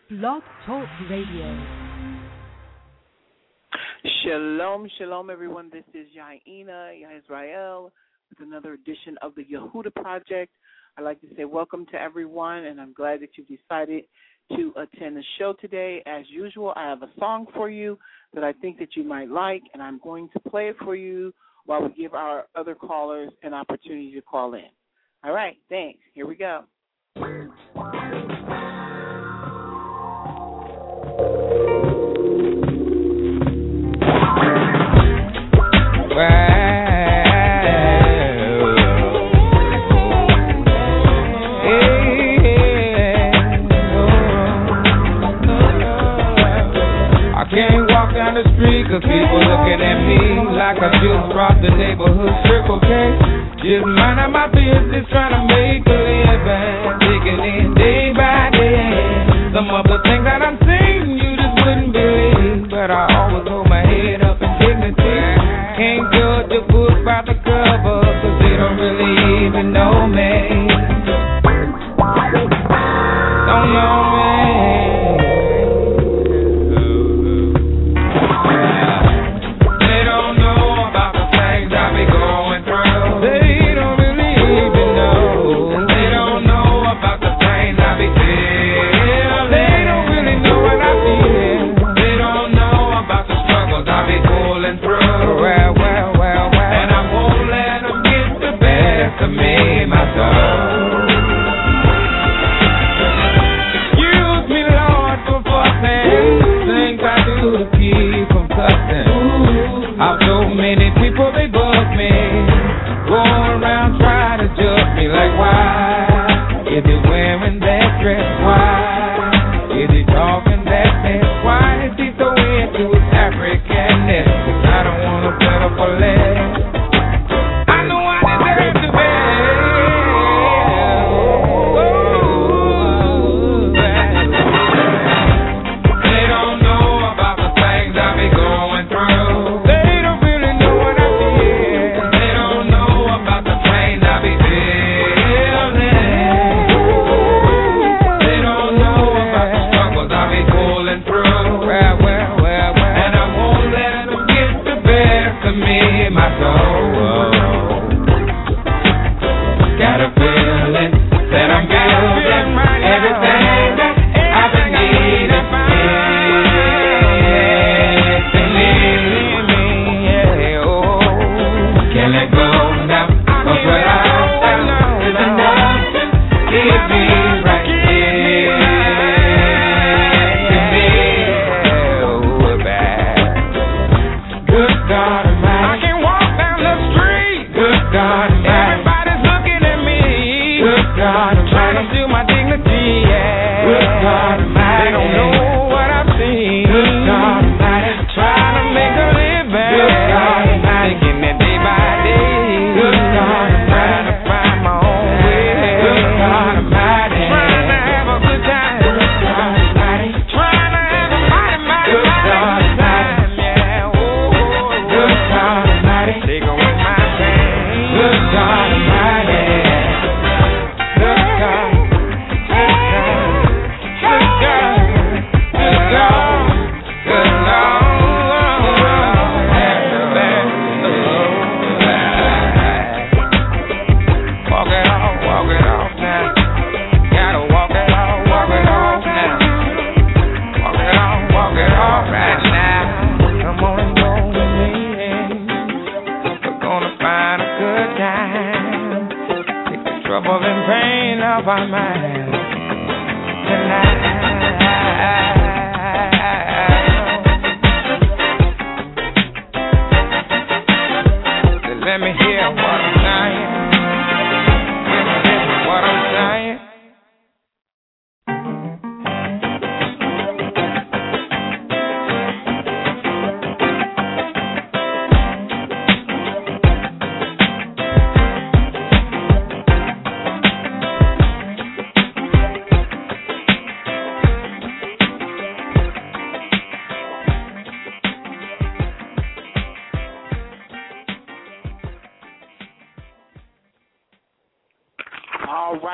Blog Talk Radio. Shalom, shalom, everyone. This is Yaina Yisrael with another edition of the Yehuda Project. I'd like to say welcome to everyone, and I'm glad that you've decided to attend the show today. As usual, I have a song for you that I think that you might like, and I'm going to play it for you while we give our other callers an opportunity to call in. All right, thanks. Here we go. Cause people looking at me like I just robbed the neighborhood Circle K. Just minding my business, trying to make a living, taking in day by day. Some of the things that I'm saying you just wouldn't believe, but I always hold my head up in dignity. Can't judge a book by the cover, cause they don't really even know me. Don't know me.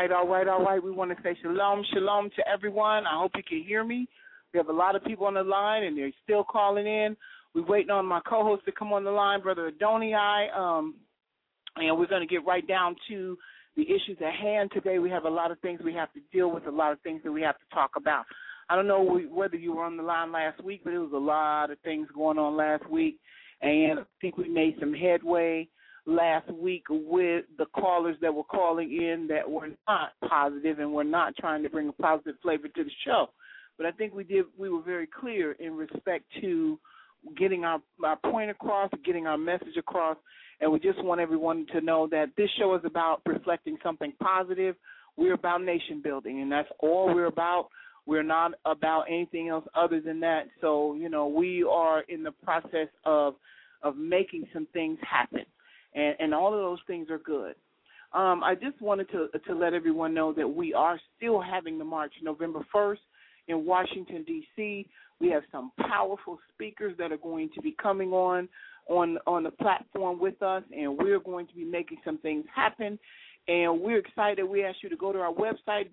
right. We want to say shalom to everyone. I hope you can hear me. We have a lot of people on the line, and they're still calling in. We're waiting on my co-host to come on the line, Brother Adonai, and we're going to get right down to the issues at hand today. We have a lot of things we have to deal with, a lot of things that we have to talk about. I don't know whether you were on the line last week, but it was a lot of things going on last week, and I think we made some headway last week with the callers that were calling in that were not positive and were not trying to bring a positive flavor to the show. But I think we were very clear in respect to getting our point across, getting our message across, and we just want everyone to know that this show is about reflecting something positive. We're about nation building, and that's all we're about. We're not about anything else other than that. So, we are in the process of making some things happen, and all of those things are good. I just wanted to let everyone know that we are still having the march November 1st in Washington, D.C. We have some powerful speakers that are going to be coming on the platform with us, and we're going to be making some things happen. And we're excited. We ask you to go to our website,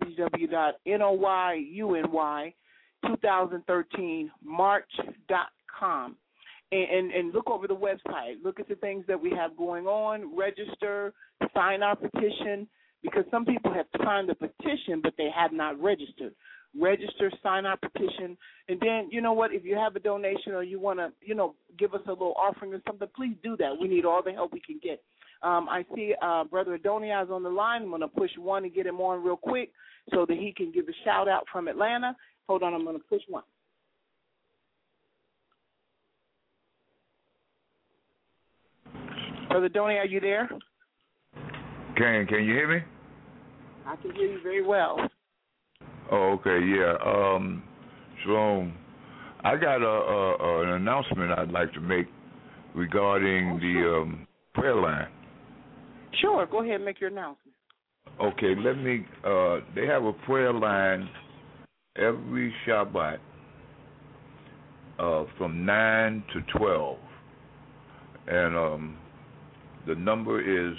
www.noy2013march.com, and look over the website. Look at the things that we have going on. Register, sign our petition, because some people have signed the petition, but they have not registered. Register, sign our petition, and then, you know what, if you have a donation or you want to, give us a little offering or something, please do that. We need all the help we can get. I see Brother Adonai is on the line. I'm going to push one and get him on real quick so that he can give a shout-out from Atlanta. Hold on, I'm going to push one. Brother Adonai, are you there? Can you hear me? I can hear you very well. Oh, okay, yeah. Shalom. I got an announcement I'd like to make regarding the prayer line. Sure, go ahead and make your announcement. Okay, they have a prayer line every Shabbat from 9 to 12. And the number is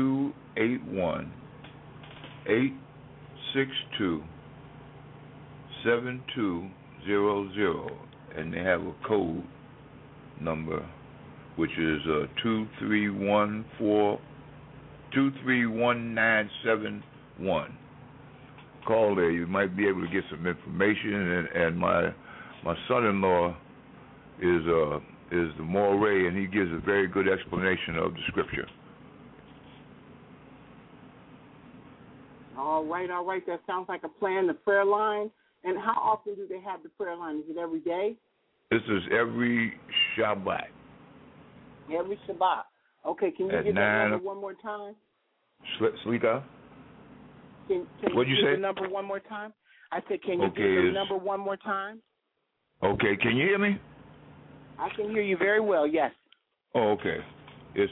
281-862-7200, and they have a code number which is 231-971. Call there. You might be able to get some information. And my son-in-law is the Moray, and he gives a very good explanation of the scripture. All right. That sounds like a plan, the prayer line. And how often do they have the prayer line? Is it every day? This is every Shabbat. Every Shabbat. Okay, can you give that number one more time? Slika? Can What'd you say? The number one more time? I said, can you give the number one more time? Okay, can you hear me? I can hear you very well, yes. Oh, okay. It's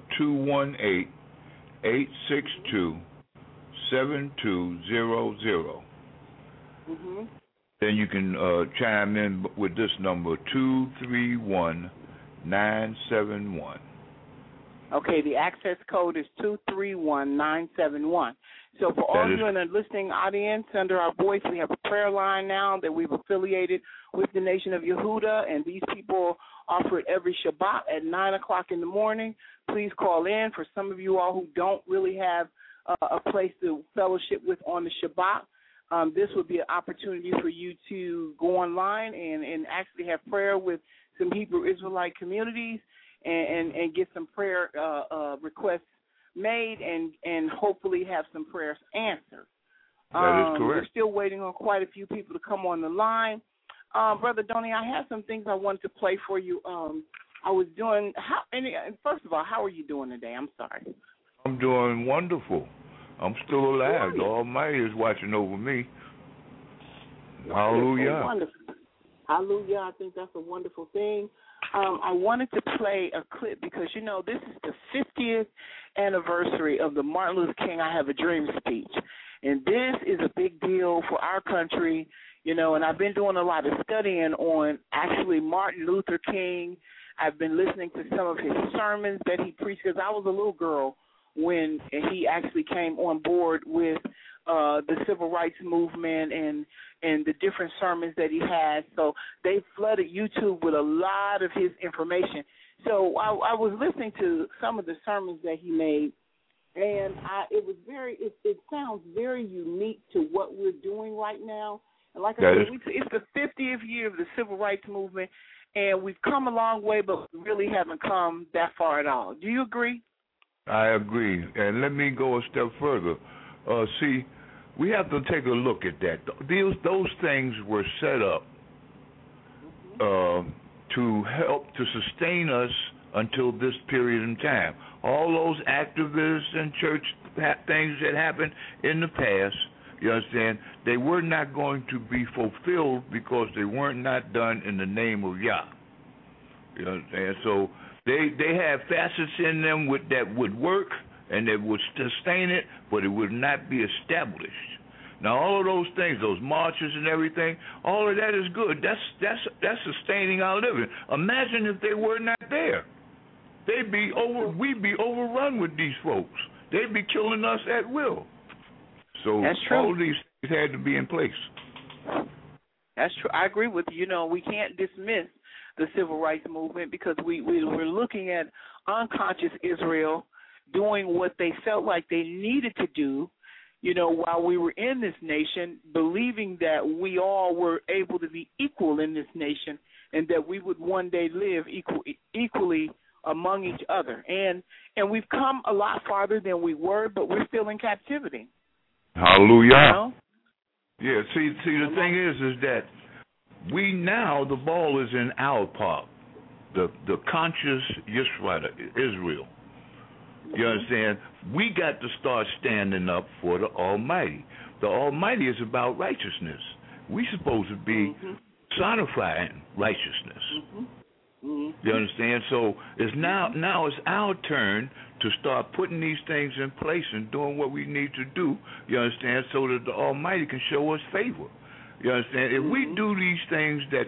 218-862-7200. Mm-hmm. Then you can chime in with this number, 231-971. Okay, the access code is 231-971. So for all you in the listening audience, under our voice, we have a prayer line now that we've affiliated with the Nation of Yehuda, and these people offer it every Shabbat at 9 o'clock in the morning. Please call in. For some of you all who don't really have a place to fellowship with on the Shabbat, this would be an opportunity for you to go online and actually have prayer with some Hebrew Israelite communities and get some prayer requests made and hopefully have some prayers answered. That is correct. We're still waiting on quite a few people to come on the line. Brother Donnie, I have some things I wanted to play for you. I was doing, first of all, how are you doing today? I'm sorry. I'm doing wonderful. I'm still alive. The Almighty is watching over me. Hallelujah. Wonderful. Hallelujah. I think that's a wonderful thing. I wanted to play a clip because, this is the 50th anniversary of the Martin Luther King I Have a Dream speech. And this is a big deal for our country, and I've been doing a lot of studying on actually Martin Luther King. I've been listening to some of his sermons that he preached because I was a little girl when he actually came on board with the civil rights movement and the different sermons that he had. So they flooded YouTube with a lot of his information. So I was listening to some of the sermons that he made, and it sounds very unique to what we're doing right now. And like I said, it's the 50th year of the civil rights movement, and we've come a long way, but we really haven't come that far at all. Do you agree? I agree. And let me go a step further. See, we have to take a look at that. Those things were set up to help to sustain us until this period in time. All those activists and church things that happened in the past, you understand, they were not going to be fulfilled because they weren't not done in the name of Yah. You understand? So they have facets in them that would work and that would sustain it, but it would not be established. Now, all of those things, those marches and everything, all of that is good. That's sustaining our living. Imagine if they were not there. We'd be overrun with these folks. They'd be killing us at will. So that's true. All of these things had to be in place. That's true. I agree with you. You know, we can't dismiss the civil rights movement because we're looking at unconscious Israel doing what they felt like they needed to do, you know, while we were in this nation, believing that we all were able to be equal in this nation and that we would one day live equally among each other. And we've come a lot farther than we were, but we're still in captivity. Hallelujah. You know? Yeah, see, the thing is that the ball is in our part, the conscious Israel. You understand? We got to start standing up for the Almighty. The Almighty is about righteousness. We're supposed to be personifying righteousness. You understand? So it's now it's our turn to start putting these things in place and doing what we need to do, you understand, so that the Almighty can show us favor. You understand? If we do these things that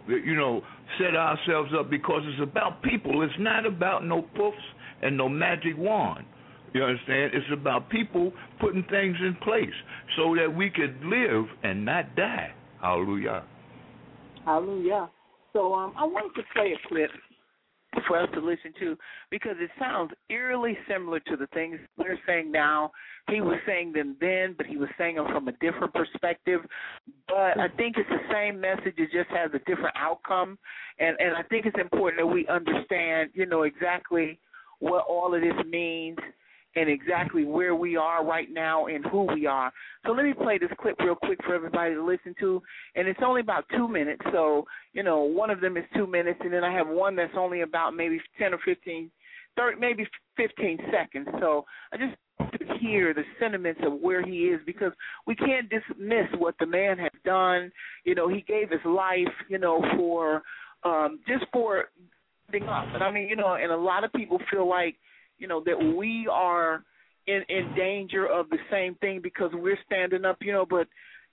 set ourselves up, because it's about people, it's not about no puffs and no magic wand. You understand? It's about people putting things in place so that we could live and not die. Hallelujah. Hallelujah. So I wanted to play a clip for us to listen to because it sounds eerily similar to the things we're saying now. He was saying them then, but he was saying them from a different perspective. But I think it's the same message. It just has a different outcome. And I think it's important that we understand, exactly what all of this means and exactly where we are right now and who we are. So let me play this clip real quick for everybody to listen to. And it's only about 2 minutes. So, one of them is 2 minutes, and then I have one that's only about maybe 10 or 15, 30, maybe 15 seconds. So I just want to hear the sentiments of where he is because we can't dismiss what the man has done. He gave his life, for just for giving up. And I mean, and a lot of people feel like, that we are in danger of the same thing because we're standing up, but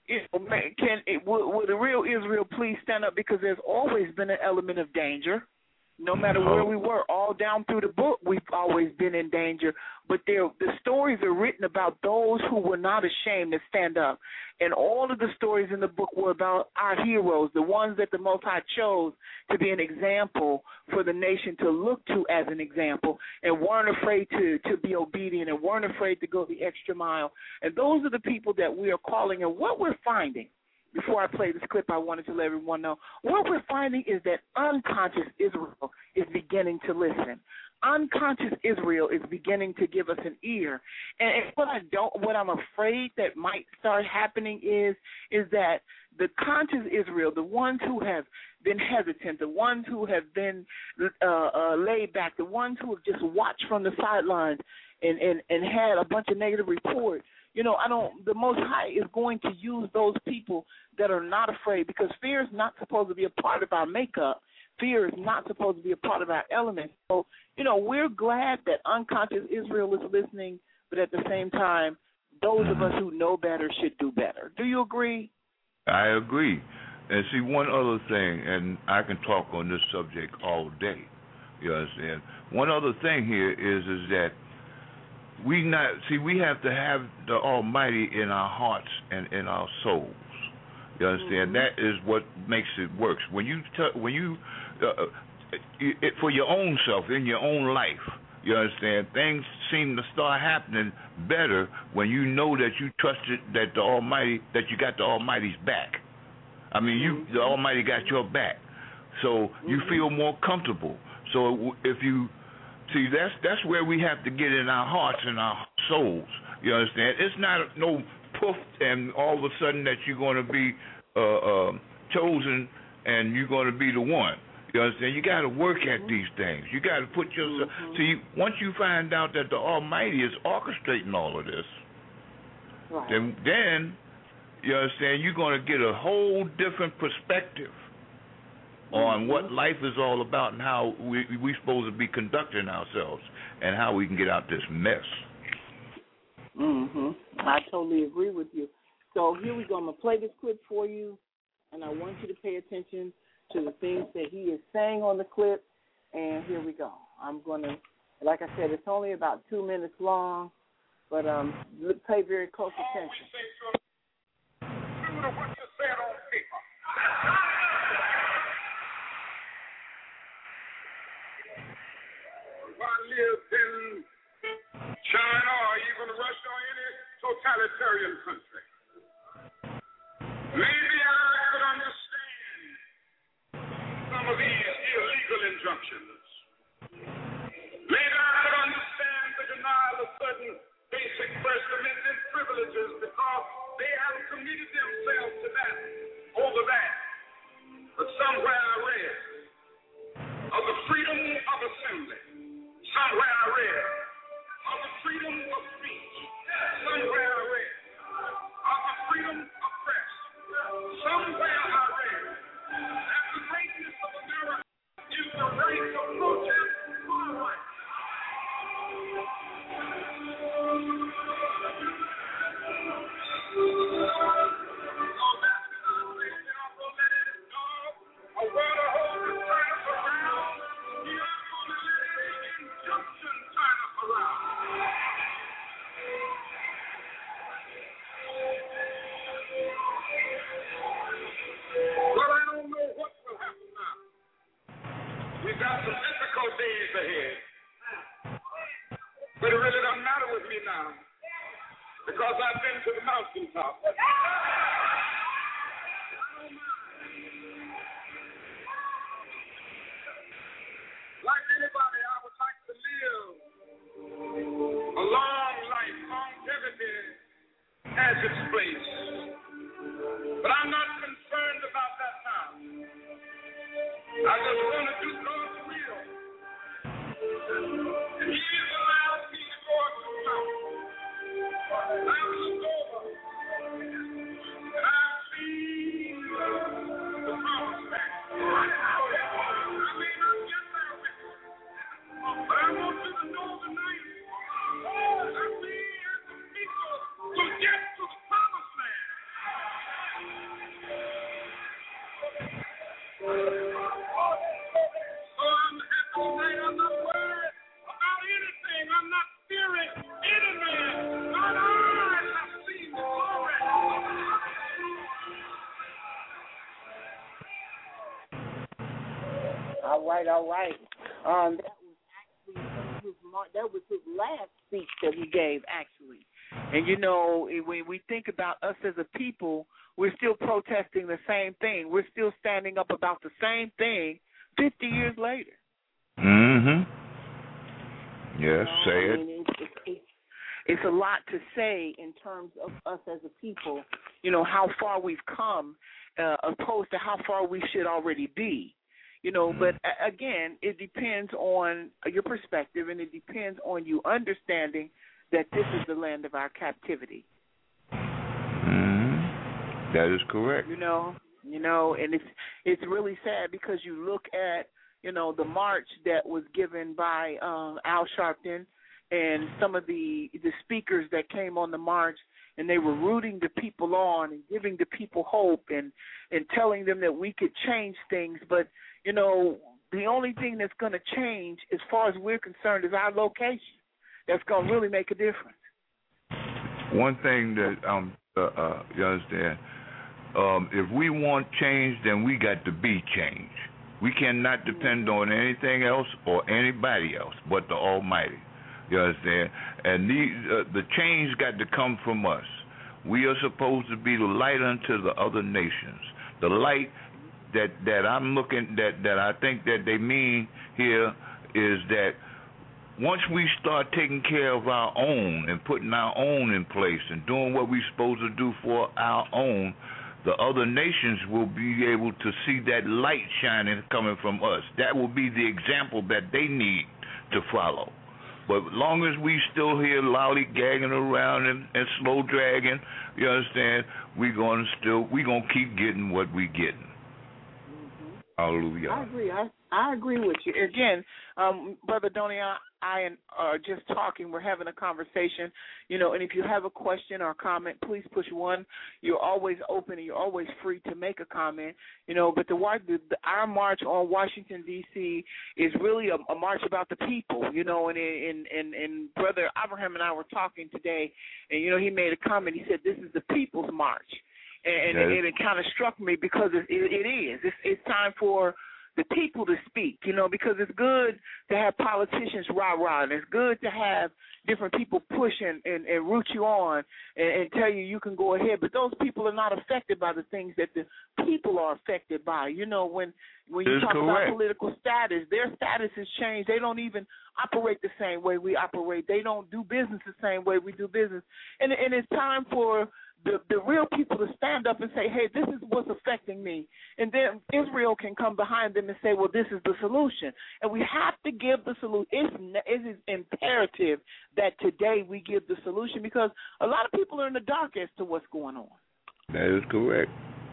would the real Israel please stand up, because there's always been an element of danger. No matter where we were, all down through the book, we've always been in danger. But the stories are written about those who were not ashamed to stand up. And all of the stories in the book were about our heroes, the ones that the Most High chose to be an example for the nation to look to as an example, and weren't afraid to be obedient and weren't afraid to go the extra mile. And those are the people that we are calling. And what we're finding, before I play this clip, I wanted to let everyone know, what we're finding is that unconscious Israel is beginning to listen. Unconscious Israel is beginning to give us an ear. And what I'm afraid that might start happening is that the conscious Israel, the ones who have been hesitant, the ones who have been laid back, the ones who have just watched from the sidelines and had a bunch of negative reports, the Most High is going to use those people that are not afraid, because fear is not supposed to be a part of our makeup. Fear is not supposed to be a part of our elements. So, we're glad that unconscious Israel is listening, but at the same time, those of us who know better should do better. Do you agree? I agree. And see, one other thing, and I can talk on this subject all day, you understand? One other thing here is that we have to have the Almighty in our hearts and in our souls. You understand? That is what makes it work. When you for your own self in your own life, you understand, things seem to start happening better when you know that you trusted that the Almighty, that you got the Almighty's back. I mean, the Almighty got your back, so you feel more comfortable. So if you see, that's where we have to get in our hearts and our souls. You understand? It's not no poof and all of a sudden that you're going to be chosen and you're going to be the one. You understand? You got to work at these things. You got to put yourself. See, once you find out that the Almighty is orchestrating all of this, then you understand, you're going to get a whole different perspective on what life is all about and how we're supposed to be conducting ourselves and how we can get out this mess. I totally agree with you. So here we go. I'm going to play this clip for you, and I want you to pay attention to the things that he is saying on the clip, and here we go. I'm going to, like I said, it's only about 2 minutes long, but pay very close attention. What you said on paper. If I lived in China or even Russia or any totalitarian country, maybe I could understand some of these illegal injunctions. Maybe I could understand the denial of certain basic First Amendment privileges because they haven't committed themselves to that over that. But somewhere I read of the freedom of assembly. Somewhere I read of the freedom of speech. Somewhere I read of the freedom of press. Somewhere I read that the greatness of America is the right to protest forward. But it really doesn't matter with me now, because I've been to the mountaintop. Like anybody, I would like to live a long life. Longevity has its place. But I'm not concerned about that now. I just want to do God's will. And He is allowed me to go up the mountain. I've looked over and I've seen the promised land. I may not get there with you, but I want you to know tonight that we as the people will get to the promised land. So I'm happy tonight. I'm not worried about anything. I'm not fearing any man. Not I have seen the glory. All right. That was his last speech that he gave, actually. And, you know, when we think about us as a people, we're still protesting the same thing. We're still standing up about the same thing 50 years later. Yes, say it. I mean, it's a lot to say in terms of us as a people, you know, how far we've come opposed to how far we should already be. You know, but again, it depends on your perspective, and it depends on you understanding that this is the land of our captivity. That is correct. You know, and it's really sad because you look at, you know, the march that was given by Al Sharpton and some of the speakers that came on the march, and they were rooting the people on and giving the people hope and telling them that we could change things. But, you know, the only thing that's going to change as far as we're concerned is our location. that's going to really make a difference. One thing that you understand, if we want change, then we got to be change. We cannot depend on anything else or anybody else but the Almighty. You understand? And the change got to come from us. We are supposed to be the light unto the other nations. The light that I'm looking that I think that they mean here is that once we start taking care of our own and putting our own in place and doing what we're supposed to do for our own, the other nations will be able to see that light shining coming from us. That will be the example that they need to follow. But as long as we still here lollygagging around and slow dragging, you understand, we're gonna keep getting what we getting. Mm-hmm. Hallelujah. I agree. I agree with you. Again, Brother Donnie, I are just talking. We're having a conversation, and if you have a question or comment, please push 1. You're always open and you're always free to make a comment, but our march on Washington, D.C. is really a march about the people, and Brother Abraham and I were talking today, and, he made a comment. He said, this is the people's march, and it kind of struck me because it is. It's time for the people to speak, because it's good to have politicians rah-rah, and it's good to have different people push and root you on and tell you can go ahead, but those people are not affected by the things that the people are affected by. When you talk about political status, their status has changed. They don't even operate the same way we operate. They don't do business the same way we do business. And it's time for the real people to stand up and say, hey, this is what's affecting me. And then Israel can come behind them and say, well, this is the solution. And we have to give the solution. It is imperative that today we give the solution because a lot of people are in the dark as to what's going on. That is correct.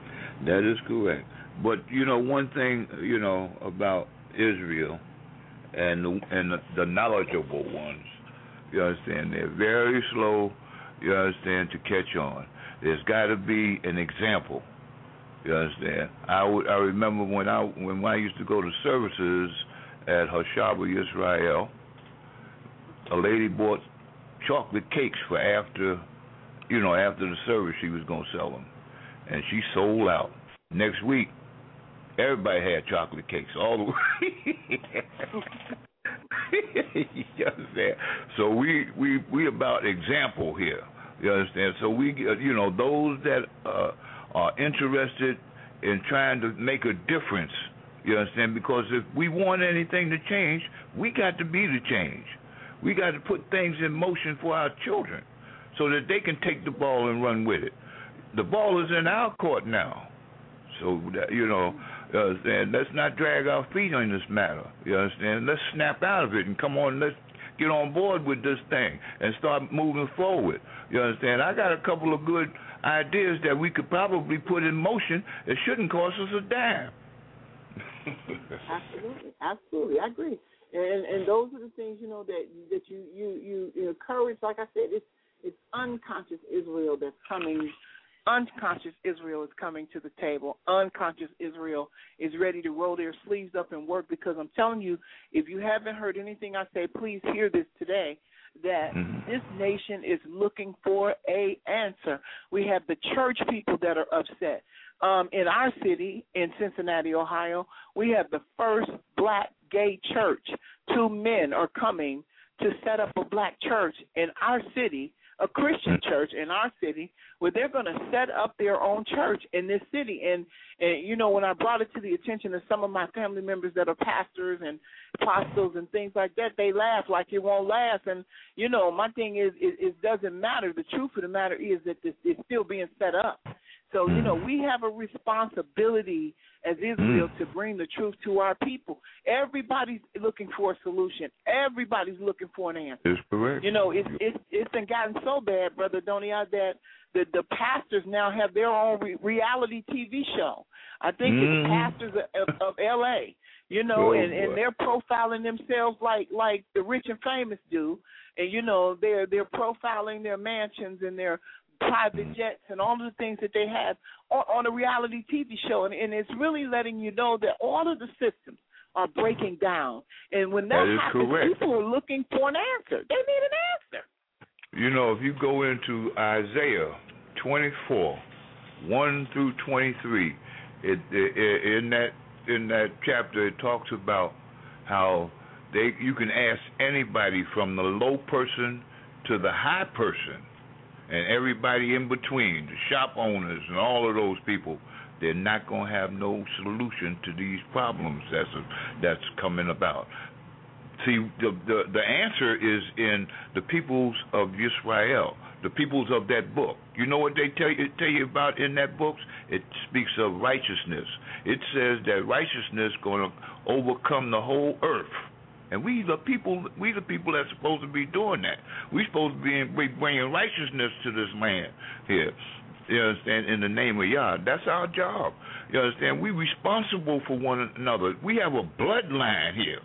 But, one thing, about Israel and the knowledgeable ones, you understand, they're very slow, you understand, to catch on. There's got to be an example. You understand? I remember when I used to go to services at Hashaba Yisrael, a lady bought chocolate cakes for after the service. She was going to sell them, and she sold out. Next week, everybody had chocolate cakes all the way. You understand? So we about example here. You understand? So we, those that are interested in trying to make a difference, you understand? Because if we want anything to change, we got to be the change. We got to put things in motion for our children so that they can take the ball and run with it. The ball is in our court now. So, understand? Let's not drag our feet on this matter. You understand? Let's snap out of it and come on, let's get on board with this thing and start moving forward. You understand? I got a couple of good ideas that we could probably put in motion. It shouldn't cost us a dime. Absolutely, I agree. And those are the things that you encourage. Like I said, it's unconscious Israel that's coming. Unconscious Israel is coming to the table. Unconscious Israel is ready to roll their sleeves up and work because I'm telling you, if you haven't heard anything I say, please hear this today, that this nation is looking for an answer. We have the church people that are upset. In our city, in Cincinnati, Ohio, we have the first black gay church. 2 men are coming to set up a black church in our city, a Christian church in our city, where they're going to set up their own church in this city. And when I brought it to the attention of some of my family members that are pastors and apostles and things like that, they laugh like it won't last. And, my thing is, it doesn't matter. The truth of the matter is that this is still being set up. So, we have a responsibility as Israel to bring the truth to our people. Everybody's looking for a solution. Everybody's looking for an answer. That's correct. It's been gotten so bad, Brother Donia, that the pastors now have their own reality TV show. I think it's pastors of L.A., and they're profiling themselves like the rich and famous do. And, they're profiling their mansions and their private jets and all the things that they have on a reality TV show. And it's really letting you know that all of the systems, are breaking down. And when that happens, correct. people are looking for an answer. They need an answer. You know, if you go into Isaiah 24, 1 through 23, in that chapter it talks about how you can ask anybody from the low person to the high person and everybody in between, the shop owners and all of those people. They're not going to have no solution to these problems that's coming about. See, the answer is in the peoples of Israel, the peoples of that book. You know what they tell you about in that book? It speaks of righteousness. It says that righteousness is going to overcome the whole earth. And we the people that's supposed to be doing that. We're supposed to be bringing righteousness to this land here. You understand? In the name of Yah. That's our job. You understand? We're responsible for one another. We have a bloodline here.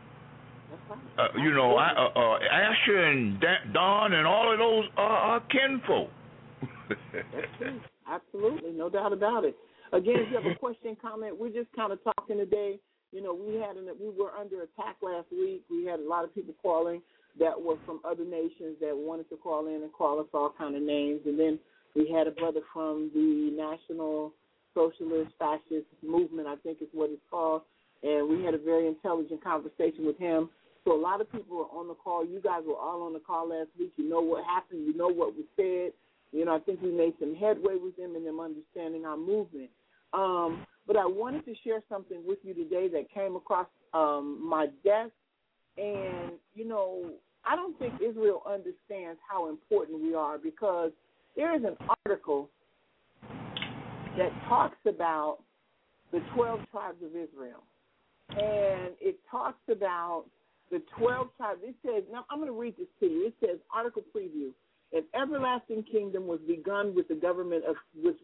Asher and Don and all of those are kinfolk. That's true. Absolutely. No doubt about it. Again, if you have a question, comment, we're just kind of talking today. You know, we were under attack last week. We had a lot of people calling that were from other nations that wanted to call in and call us all kind of names. And then we had a brother from the National Socialist Fascist Movement, I think is what it's called. And we had a very intelligent conversation with him. So a lot of people were on the call. You guys were all on the call last week. You know what happened. You know what was said. You know, I think we made some headway with them and them understanding our movement. But I wanted to share something with you today that came across my desk. And, you know, I don't think Israel understands how important we are, because there is an article that talks about the 12 tribes of Israel. And it talks about the 12 tribes. It says, now I'm going to read this to you. It says, article preview: an everlasting kingdom was begun with the government of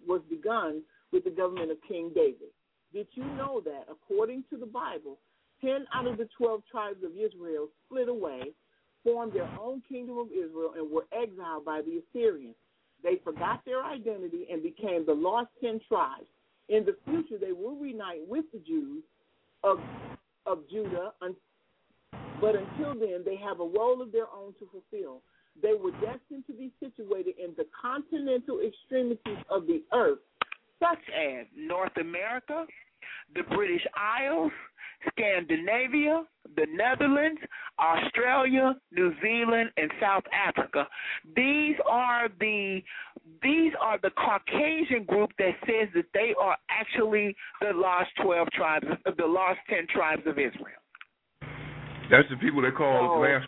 King David. Did you know that, according to the Bible, 10 out of the 12 tribes of Israel split away, formed their own kingdom of Israel, and were exiled by the Assyrians? They forgot their identity and became the lost 10 tribes. In the future, they will reunite with the Jews of Judah, but until then, they have a role of their own to fulfill. They were destined to be situated in the continental extremities of the earth, such as North America, the British Isles, Scandinavia, the Netherlands, Australia, New Zealand, and South Africa. These are the Caucasian group that says that they are actually the lost 12 tribes, the lost 10 tribes of Israel. That's the people they called last.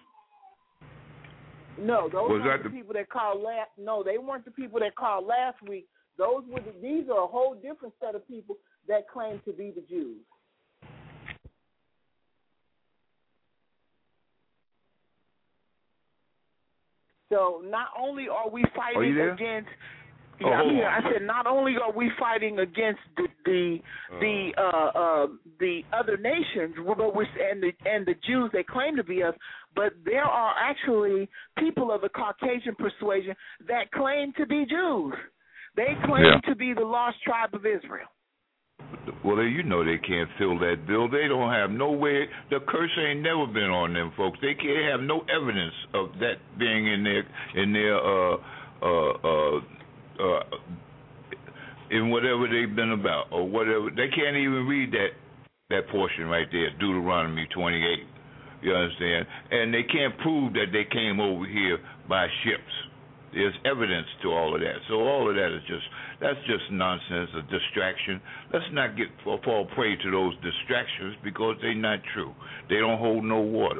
No, those weren't the people that called last. No, they weren't the people that called last week. These are a whole different set of people that claim to be the Jews. So not only are we fighting against, I said not only are we fighting against the other nations, and the Jews that claim to be us, but there are actually people of the Caucasian persuasion that claim to be Jews. They claim to be the lost tribe of Israel. Well, you know they can't fill that bill. They don't have no way. The curse ain't never been on them folks. They can't have no evidence of that being in whatever they've been about or whatever. They can't even read that portion right there, Deuteronomy 28. You understand? And they can't prove that they came over here by ships. There's evidence to all of that. So all of that is that's just nonsense, a distraction. Let's not fall prey to those distractions because they're not true. They don't hold no water.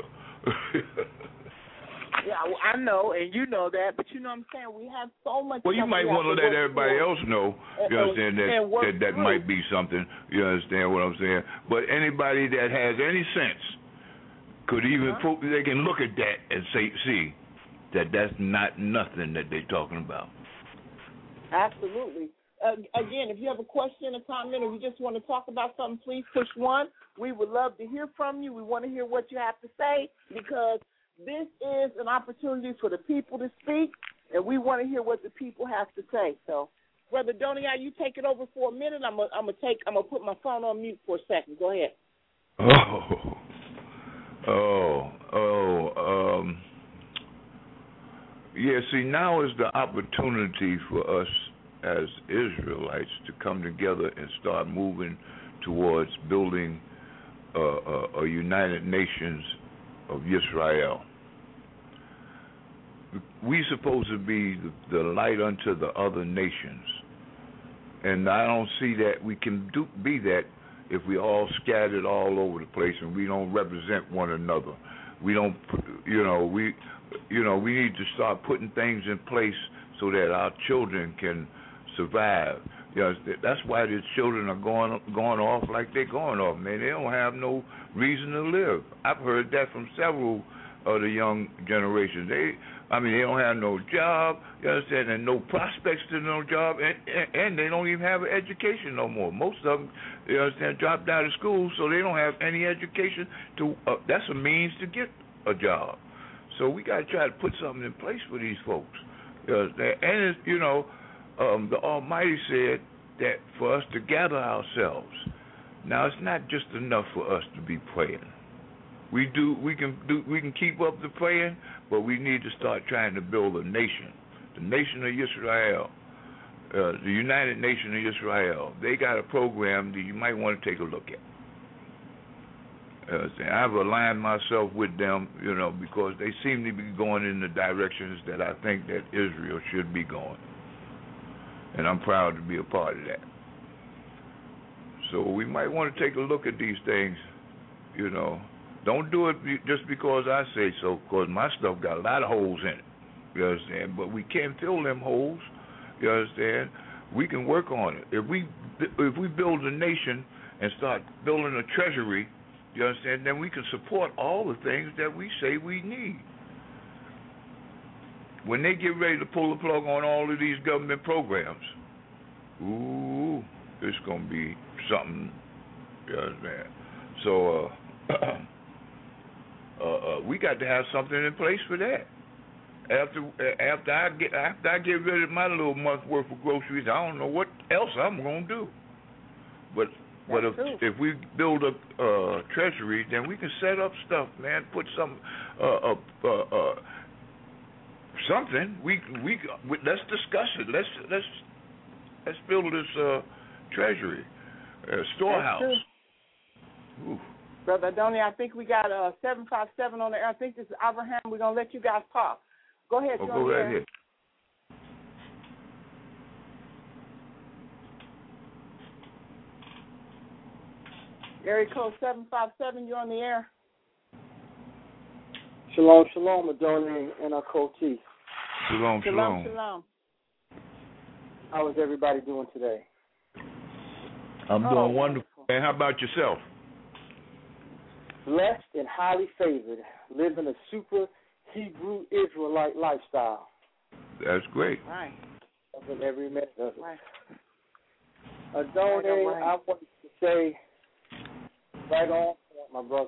Yeah, well, I know, and you know that, but you know what I'm saying? We have so much. Well, you might want to let everybody else know, you understand, that might be something, you understand what I'm saying? But anybody that has any sense could even, they can look at that and see that's not nothing that they're talking about. Absolutely. Again, if you have a question, a comment, or you just want to talk about something, please push 1. We would love to hear from you. We want to hear what you have to say, because this is an opportunity for the people to speak, and we want to hear what the people have to say. So, Brother Donia, you take it over for a minute. I'm gonna put my phone on mute for a second. Go ahead. Yeah, see, now is the opportunity for us as Israelites to come together and start moving towards building a United Nations of Israel. We supposed to be the light unto the other nations, and I don't see that we can be that if we all scattered all over the place and we don't represent one another. We don't, we need to start putting things in place so that our children can survive. That's why the children are going off like they're going off, man. They don't have no reason to live. I've heard that from several of the young generations. They don't have no job, you understand, and no prospects to no job, and they don't even have an education no more. Most of them, you understand, dropped out of school, so they don't have any education. That's a means to get a job. So we got to try to put something in place for these folks. And the Almighty said that for us to gather ourselves. Now it's not just enough for us to be praying. We can keep up the praying, but we need to start trying to build a nation, the nation of Israel, the United Nation of Israel. They got a program that you might want to take a look at. I've aligned myself with them, because they seem to be going in the directions that I think that Israel should be going, and I'm proud to be a part of that. So we might want to take a look at these things, Don't do it just because I say so, because my stuff got a lot of holes in it, you understand? But we can't fill them holes, you understand? We can work on it. If we build a nation and start building a treasury, you understand, then we can support all the things that we say we need. When they get ready to pull the plug on all of these government programs, it's going to be something, you understand? So, we got to have something in place for that. After I get rid of my little month's worth of groceries, I don't know what else I'm going to do. But if we build a treasury, then we can set up stuff, man. Put some something. Let's discuss it. Let's build this treasury storehouse. Brother Adoni, I think we got 757 on the air. I think this is Abraham. We're going to let you guys talk. Go ahead, Joe. Go right ahead. Area code 757, you're on the air. Shalom, shalom, Adoni and our co-chief. Shalom. How is everybody doing today? I'm doing wonderful. And how about yourself? Blessed and highly favored, living a super Hebrew Israelite lifestyle. That's great. Right. Loving every minute of it. Right. Adoni, I wanted to say right on, my brother.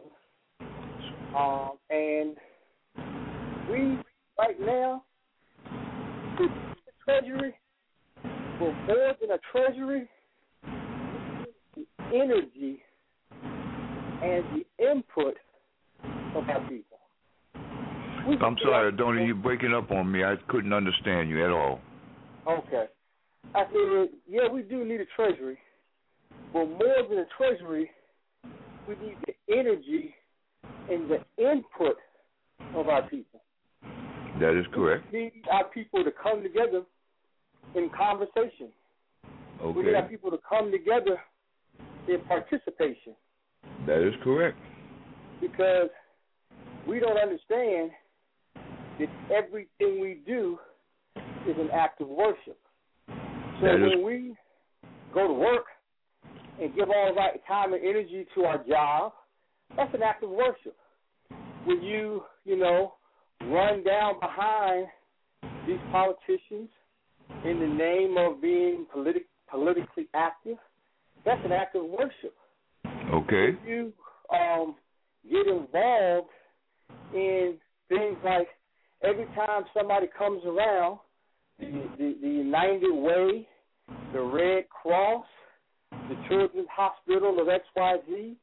And we, right now, the treasury, for more than a treasury, the energy and the input of our people. I'm sorry, Adoni, you're breaking up on me. I couldn't understand you at all. Okay. I said, yeah, we do need a treasury, but more than a treasury, we need the energy and the input of our people. That is correct. We need our people to come together in conversation. Okay. We need our people to come together in participation. That is correct. Because we don't understand that everything we do is an act of worship. So when we go to work and give all of our time and energy to our job, that's an act of worship. When you run down behind these politicians in the name of being politically active, that's an act of worship. Okay. When you get involved in things like every time somebody comes around, the United Way, the Red Cross, the Children's Hospital of XYZ,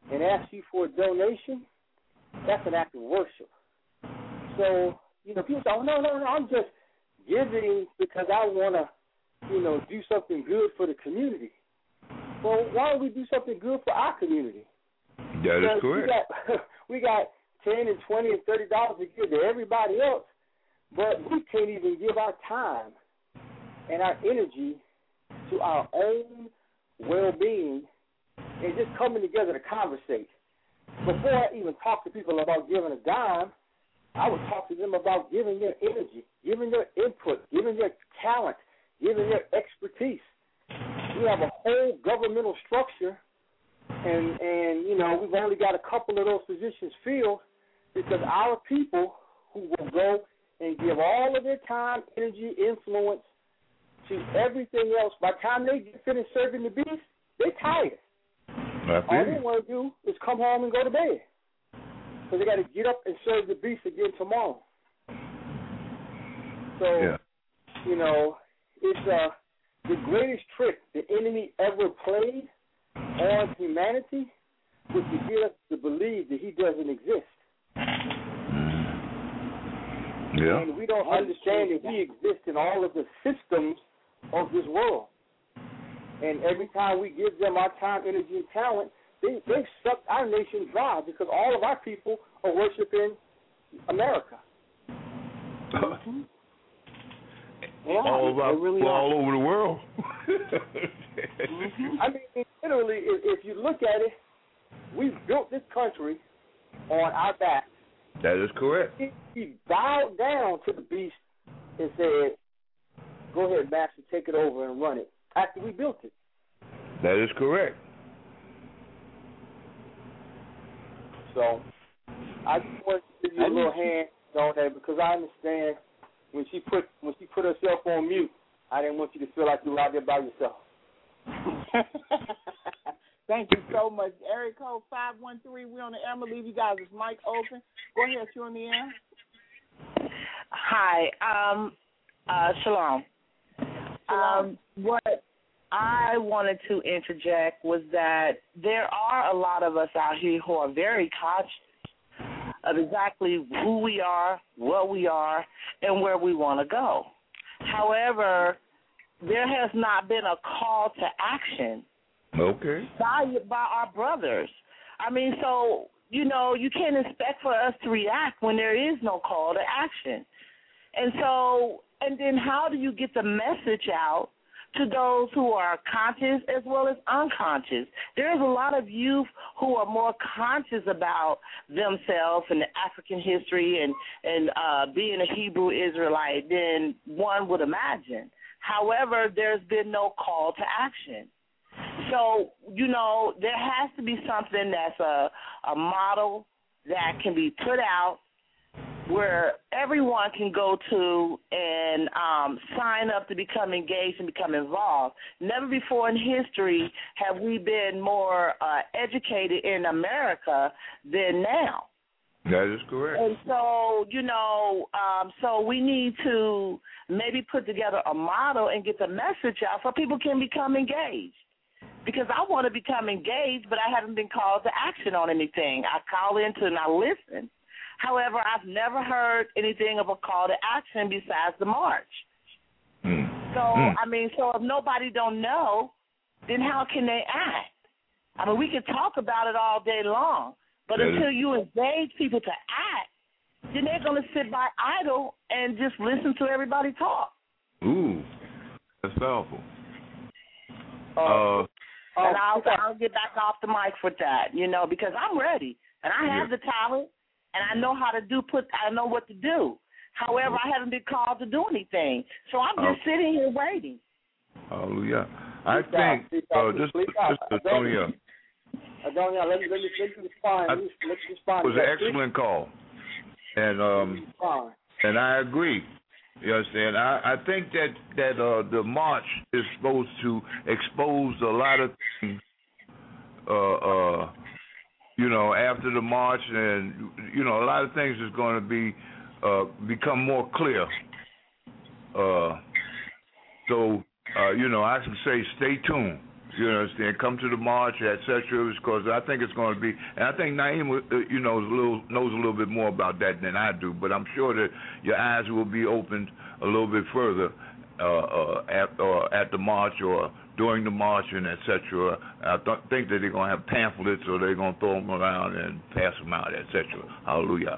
and ask you for a donation, that's an act of worship. So, people say, oh, no, I'm just giving because I want to, do something good for the community. Well, why don't we do something good for our community? That is correct. We got $10 and $20 and $30 to give to everybody else, but we can't even give our time and our energy to our own well-being and just coming together to conversate. Before I even talk to people about giving a dime, I would talk to them about giving their energy, giving their input, giving their talent, giving their expertise. We have a whole governmental structure, and we've only got a couple of those positions filled because our people who will go and give all of their time, energy, influence to everything else, by the time they get finished serving the beast, they're tired. All they want to do is come home and go to bed. So they got to get up and serve the beast again tomorrow. So, it's the greatest trick the enemy ever played on humanity was to get us to believe that he doesn't exist. Yeah. And we don't understand that he exists in all of the systems of this world. And every time we give them our time, energy, and talent, they've sucked our nation dry because all of our people are worshiping America. Yeah, all over the world. I mean, literally, if you look at it, we've built this country on our back. That is correct. He bowed down to the beast and said, go ahead, Master, take it over and run it, after we built it. That is correct. So I just want to give you a little hand on that because I understand when she put herself on mute, I didn't want you to feel like you were out there by yourself. Thank you so much. Area code 513, we're on the air. I'm going to leave you guys' mic open. Go ahead, you're on the air. Hi. Shalom. What I wanted to interject was that there are a lot of us out here who are very conscious of exactly who we are, what we are, and where we want to go. However, there has not been a call to action by our brothers. I mean, so, you can't expect for us to react when there is no call to action. And then how do you get the message out to those who are conscious as well as unconscious? There's a lot of youth who are more conscious about themselves and the African history and being a Hebrew Israelite than one would imagine. However, there's been no call to action. So, there has to be something that's a model that can be put out where everyone can go to and sign up to become engaged and become involved. Never before in history have we been more educated in America than now. That is correct. And so, so we need to maybe put together a model and get the message out so people can become engaged. Because I want to become engaged, but I haven't been called to action on anything. I call into and I listen. However, I've never heard anything of a call to action besides the march. So if nobody don't know, then how can they act? I mean, we can talk about it all day long, but until you engage people to act, then they're going to sit by idle and just listen to everybody talk. Ooh, that's powerful. And I'll get back off the mic for that, because I'm ready and I have the talent. And I know I know what to do. However, I haven't been called to do anything. So I'm just sitting here waiting. Hallelujah. I think, just Adonia. Adonia, let me respond. It was an excellent call. And I agree. You understand? I think that the march is supposed to expose a lot of things, after the march, and a lot of things is going to be become more clear. So I can say, stay tuned. You understand? Come to the march, etc. Because I think it's going to be, and I think Naeem, knows a little bit more about that than I do. But I'm sure that your eyes will be opened a little bit further at the march or during the march and etc. I think that they're going to have pamphlets or they're going to throw them around and pass them out, etc. Hallelujah.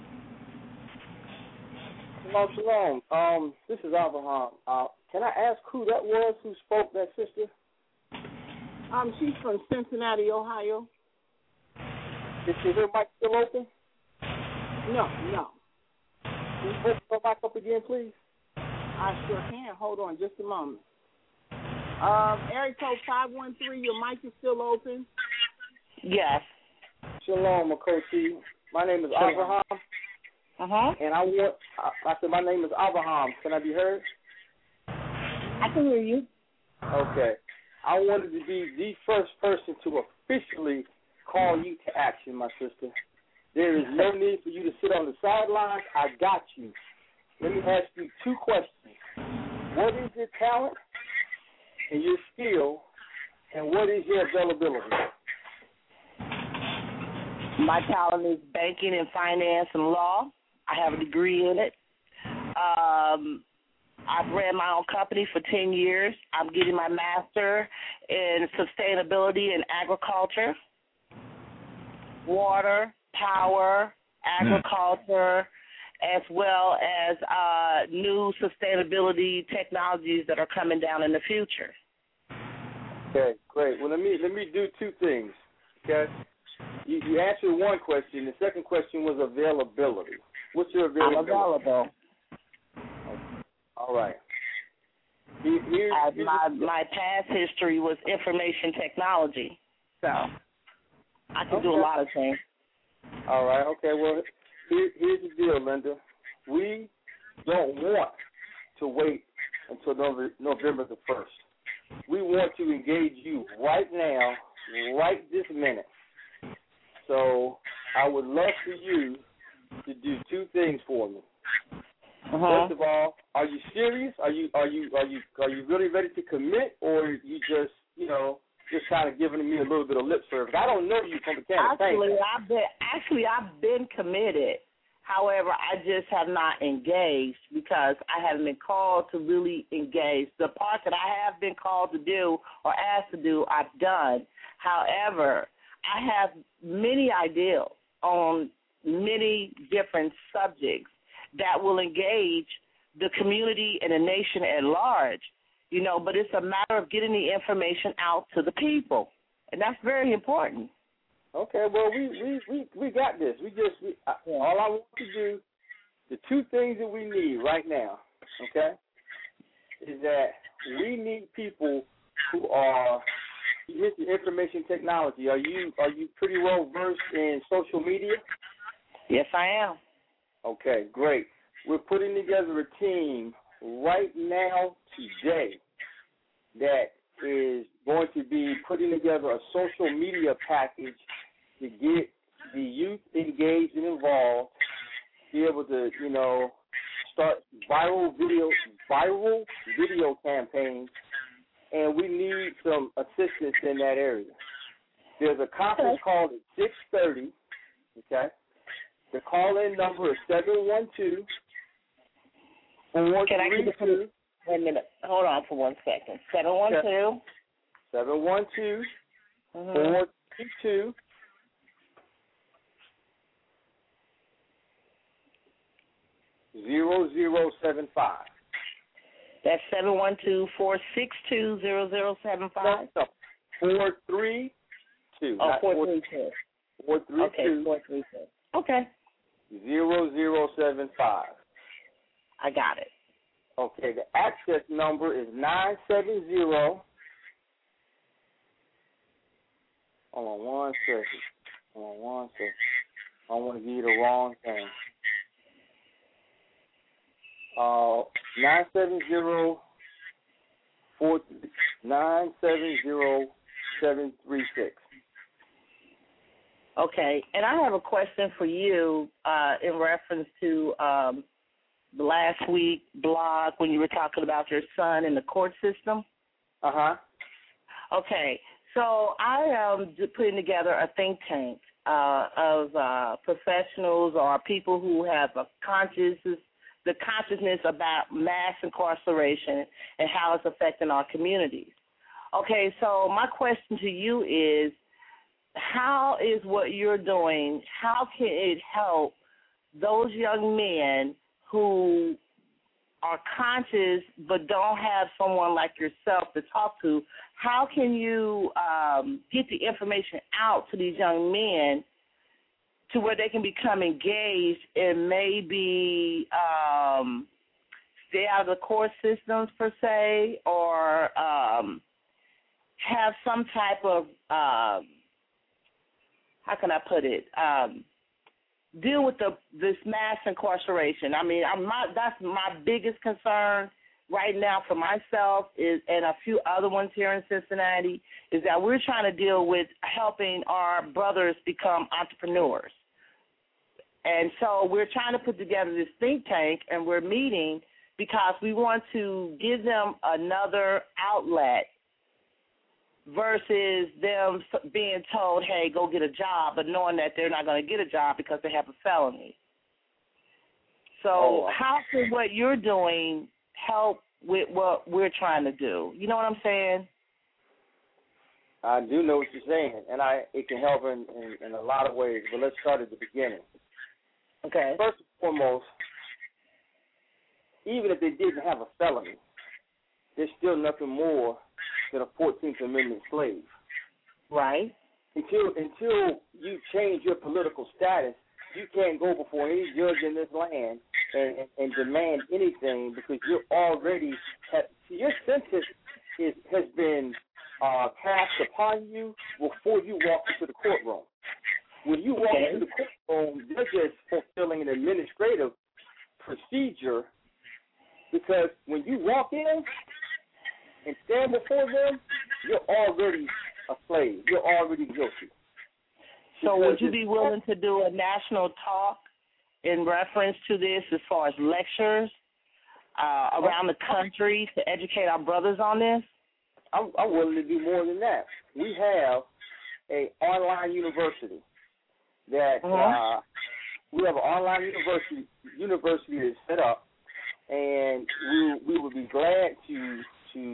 Shalom. This is Abraham. Can I ask who that was who spoke, that sister? She's from Cincinnati, Ohio. Is her mic still open? No. Can you open her mic up again, please? I sure can. Hold on just a moment. Area code 513, your mic is still open? Yes. Shalom, Makoti. My name is Abraham. And I said my name is Abraham. Can I be heard? I can hear you. Okay. I wanted to be the first person to officially call you to action, my sister. There is no need for you to sit on the sidelines. I got you. Let me ask you two questions. What is your talent and your skill, and what is your availability? My talent is banking and finance and law. I have a degree in it. I've ran my own company for 10 years. I'm getting my master in sustainability and agriculture, water, power, agriculture, as well as new sustainability technologies that are coming down in the future. Okay, great. Well, let me do two things. Okay, you answered one question. The second question was availability. What's your availability? I'm available. All right. My past history was information technology, so I can do a lot of things. All right. Okay. Well, here's the deal, Linda. We don't want to wait until November the 1st. We want to engage you right now, right this minute. So I would love for you to do two things for me. First of all, are you serious? Are you really ready to commit, or are you just kind of giving me a little bit of lip service? I don't know you from the can of paint. I've been committed. However, I just have not engaged because I haven't been called to really engage. The part that I have been called to do or asked to do, I've done. However, I have many ideas on many different subjects that will engage the community and the nation at large, but it's a matter of getting the information out to the people, and that's very important. Okay, well, we got this. All I want to do, the two things that we need right now, okay, is that we need people who are into information technology. Are you pretty well versed in social media? Yes, I am. Okay, great. We're putting together a team right now today that is going to be putting together a social media package to get the youth engaged and involved, be able to, start viral video campaigns, and we need some assistance in that area. There's a conference call at 6:30, okay? The call-in number is 712-432. Can I get the 1 minute? Hold on for 1 second. 712. 432. $0075. That's 712-462-0075? No, 432. Oh, 432. 432. Okay, 432. Okay. 0075. I got it. Okay, the access number is 970. Hold on one second. I don't want to give you the wrong thing. 970-736. Okay, and I have a question for you in reference to the last week blog when you were talking about your son in the court system. Uh-huh. Okay, so I am putting together a think tank of professionals or people who have the consciousness about mass incarceration and how it's affecting our communities. Okay, so my question to you is, how is what you're doing, how can it help those young men who are conscious but don't have someone like yourself to talk to? How can you get the information out to these young men to where they can become engaged and maybe stay out of the court systems per se, or have some type of, how can I put it, deal with this mass incarceration? I mean, that's my biggest concern right now for myself and a few other ones here in Cincinnati, is that we're trying to deal with helping our brothers become entrepreneurs. And so we're trying to put together this think tank, and we're meeting because we want to give them another outlet versus them being told, hey, go get a job, but knowing that they're not going to get a job because they have a felony. So how can what you're doing help with what we're trying to do? You know what I'm saying? I do know what you're saying, and it can help in a lot of ways, but let's start at the beginning. Okay. First and foremost, even if they didn't have a felony, there's still nothing more than a 14th Amendment slave. Right. Until you change your political status, you can't go before any judge in this land and demand anything, because you're already your sentence has been cast upon you before you walk into the courtroom. When you walk into the courtroom, they're just fulfilling an administrative procedure, because when you walk in and stand before them, you're already a slave. You're already guilty. So would you be willing to do a national talk in reference to this, as far as lectures around the country to educate our brothers on this? I'm willing to do more than that. We have an online university that we have an online university that's set up, and we would be glad to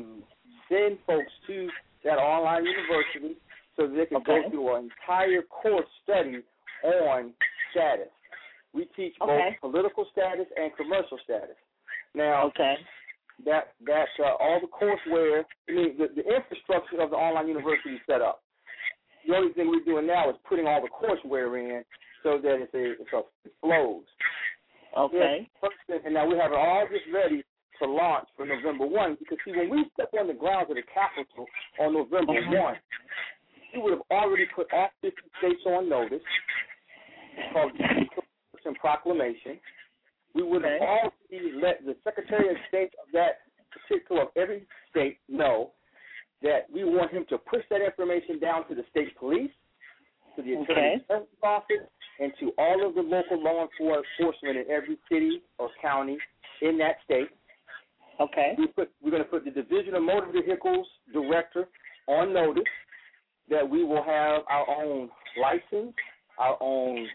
send folks to that online university so that they can go through an entire course study on status. We teach both political status and commercial status. Now, that all the courseware, I mean, the infrastructure of the online university is set up. The only thing we're doing now is putting all the courseware in so that it flows. Okay. Yes, and now we have all this ready to launch for November 1, because, see, when we step on the grounds of the Capitol on November 1, we would have already put all 50 states on notice. It's called the proclamation. We would have already let the Secretary of State of that particular, of every state, know that we want him to push that information down to the state police, to the Attorney General's office, and to all of the local law enforcement in every city or county in that state. Okay. We're going to put the Division of Motor Vehicles Director on notice that we will have our own license, our own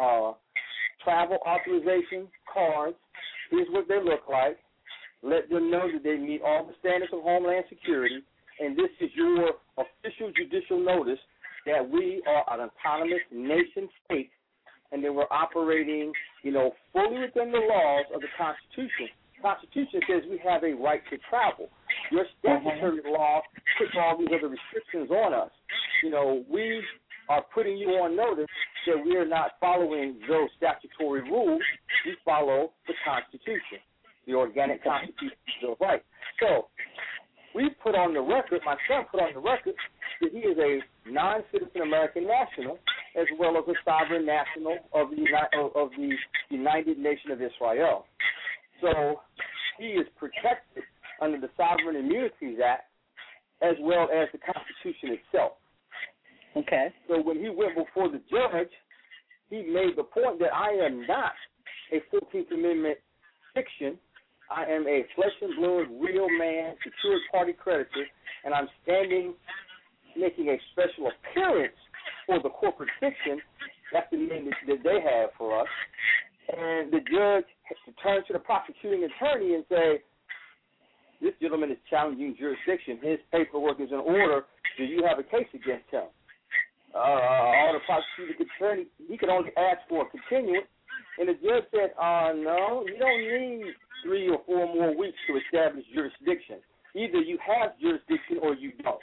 travel authorization cards. Here's what they look like. Let them know that they meet all the standards of Homeland Security, and this is your official judicial notice that we are an autonomous nation state, and that we're operating, fully within the laws of the Constitution. The Constitution says we have a right to travel. Your statutory law puts all these other restrictions on us. We are putting you on notice that we are not following those statutory rules. We follow the Constitution, the organic Constitution Bill of Rights. So we put on the record, my son put on the record, that he is a non-citizen American national, as well as a sovereign national of the United Nation of Israel. So he is protected under the Sovereign Immunities Act, as well as the Constitution itself. Okay. So when he went before the judge, he made the point that I am not a 14th Amendment fiction. I am a flesh and blood, real man, secured party creditor, and I'm standing making a special appearance for the corporate fiction. That's the name that they have for us. And the judge turns to the prosecuting attorney and say, this gentleman is challenging jurisdiction. His paperwork is in order. Do you have a case against him? All the prosecuting attorney, he could only ask for a continuance. And the judge said, no, you don't need 3 or 4 more weeks to establish jurisdiction. Either you have jurisdiction or you don't.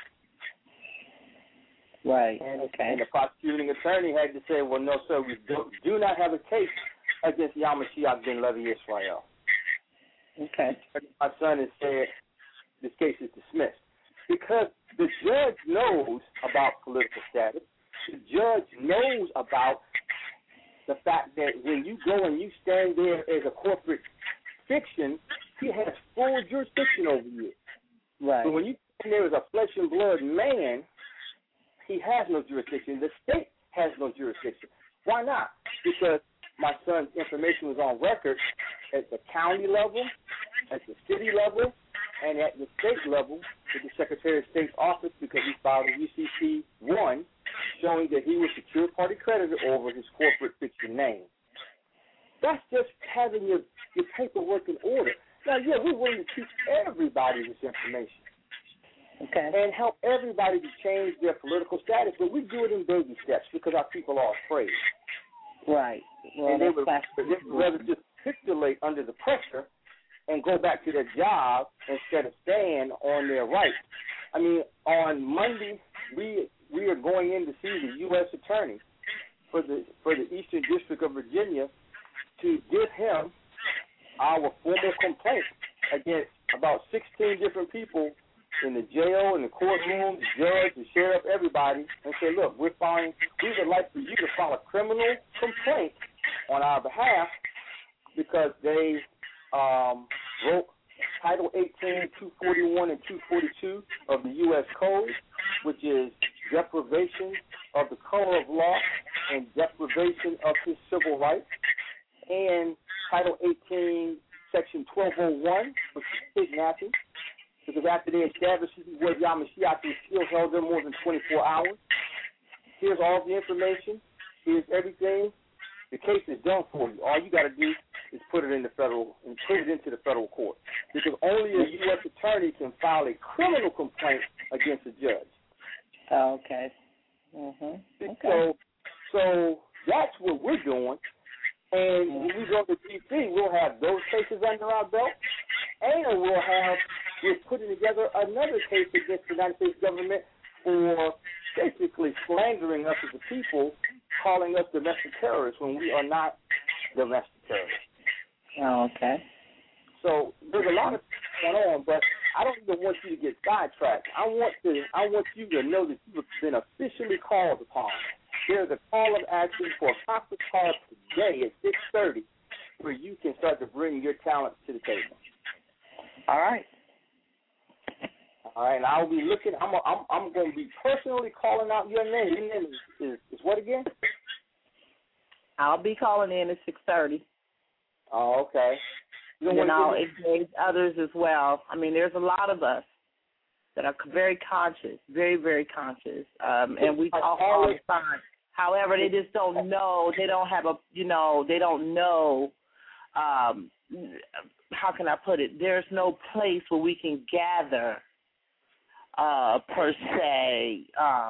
Right. And, okay. And the prosecuting attorney had to say, well, no, sir, we do not have a case against Yamashiach ben Levi Israel. Okay. My son has said this case is dismissed because the judge knows about political status. The judge knows about the fact that when you go and you stand there as a corporate fiction, he has full jurisdiction over you. Right. But when you stand there as a flesh and blood man, he has no jurisdiction. The state has no jurisdiction. Why not? Because my son's information was on record at the county level, at the city level, and at the state level with the Secretary of State's office because he filed a UCC-1 showing that he was secured party creditor over his corporate fiction name. That's just having your paperwork in order. Now, yeah, we're willing to teach everybody this information. Okay. And help everybody to change their political status, but we do it in baby steps because our people are afraid. Right. Well, and they would rather just capitulate under the pressure and go back to their job instead of stand on their rights. I mean, on Monday, we are going in to see the U.S. Attorney for the Eastern District of Virginia to give him our formal complaint against about 16 different people in the jail, in the courtroom, the judge, the sheriff, everybody, and say, look, we would like for you to file a criminal complaint on our behalf because they broke Title 18, 241, and 242 of the U.S. Code, which is deprivation of the color of law and deprivation of his civil rights, and Title 18, Section 1201, which is kidnapping, because after they established where Yamashiach was still held there more than 24 hours. Here's all the information. Here's everything. The case is done for you. All you got to do is put it into the federal court, because only a U.S. attorney can file a criminal complaint against a judge. Okay. Mm-hmm. Okay. So that's what we're doing. And when we go to D.C., we'll have those cases under our belt, and we're putting together another case against the United States government for basically slandering us as a people, calling us domestic terrorists when we are not domestic terrorists. Oh, okay. So there's a lot of things going on, but I don't even want you to get sidetracked. I want you to know that you've been officially called upon. There's a call of action for a conference call today at 6:30 where you can start to bring your talent to the table. All right. All right, and I'll be looking. I'm going to be personally calling out your name. Your name is what again? I'll be calling in at 6:30. Oh, okay. And then I'll engage others as well. I mean, there's a lot of us that are very conscious, very, very conscious, and we talk all the time. However, they just don't know. They don't have they don't know. How can I put it? There's no place where we can gather, per se.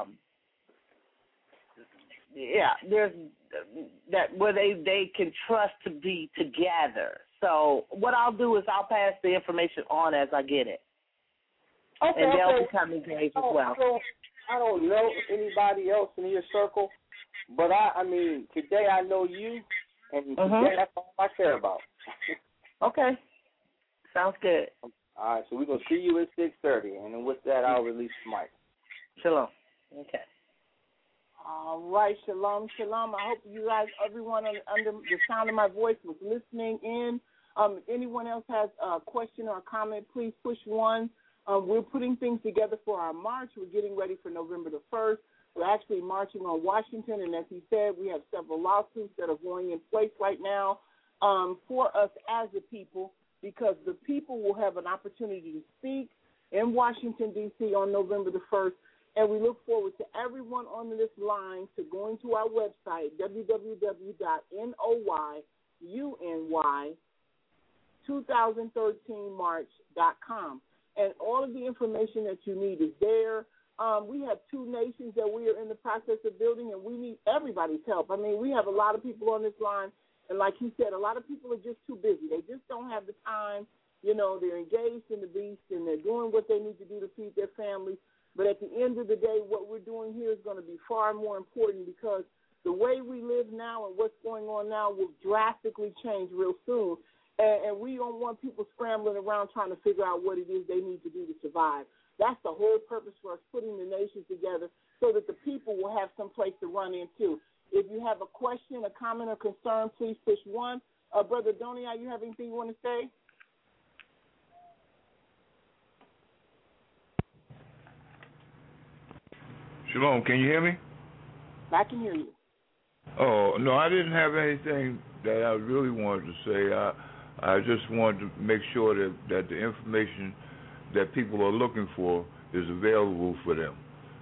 There's that where they can trust to be together. So what I'll do is I'll pass the information on as I get it. Okay, and they'll become engaged as well. I don't know anybody else in your circle, but I mean, today I know you, and today that's all I care about. Okay. Sounds good. All right, so we're going to see you at 6:30, and then with that, I'll release the mic. Shalom. Okay. All right, shalom, shalom. I hope you guys, everyone under the sound of my voice was listening in. If anyone else has a question or a comment, please push 1. We're putting things together for our march. We're getting ready for November the 1st. We're actually marching on Washington, and as he said, we have several lawsuits that are going in place right now for us as a people, because the people will have an opportunity to speak in Washington, D.C. on November the 1st, And we look forward to everyone on this line to going to our website, www.noy2013march.com. And all of the information that you need is there. We have 2 nations that we are in the process of building, and we need everybody's help. I mean, we have a lot of people on this line, and like he said, a lot of people are just too busy. They just don't have the time. You know, they're engaged in the beast, and they're doing what they need to do to feed their families. But at the end of the day, what we're doing here is going to be far more important, because the way we live now and what's going on now will drastically change real soon. And we don't want people scrambling around trying to figure out what it is they need to do to survive. That's the whole purpose for us putting the nation together, so that the people will have some place to run into. If you have a question, a comment, or concern, please push 1. Brother Donia, you have anything you want to say? Shalom, can you hear me? I can hear you. Oh, no, I didn't have anything that I really wanted to say. I just wanted to make sure that the information that people are looking for is available for them.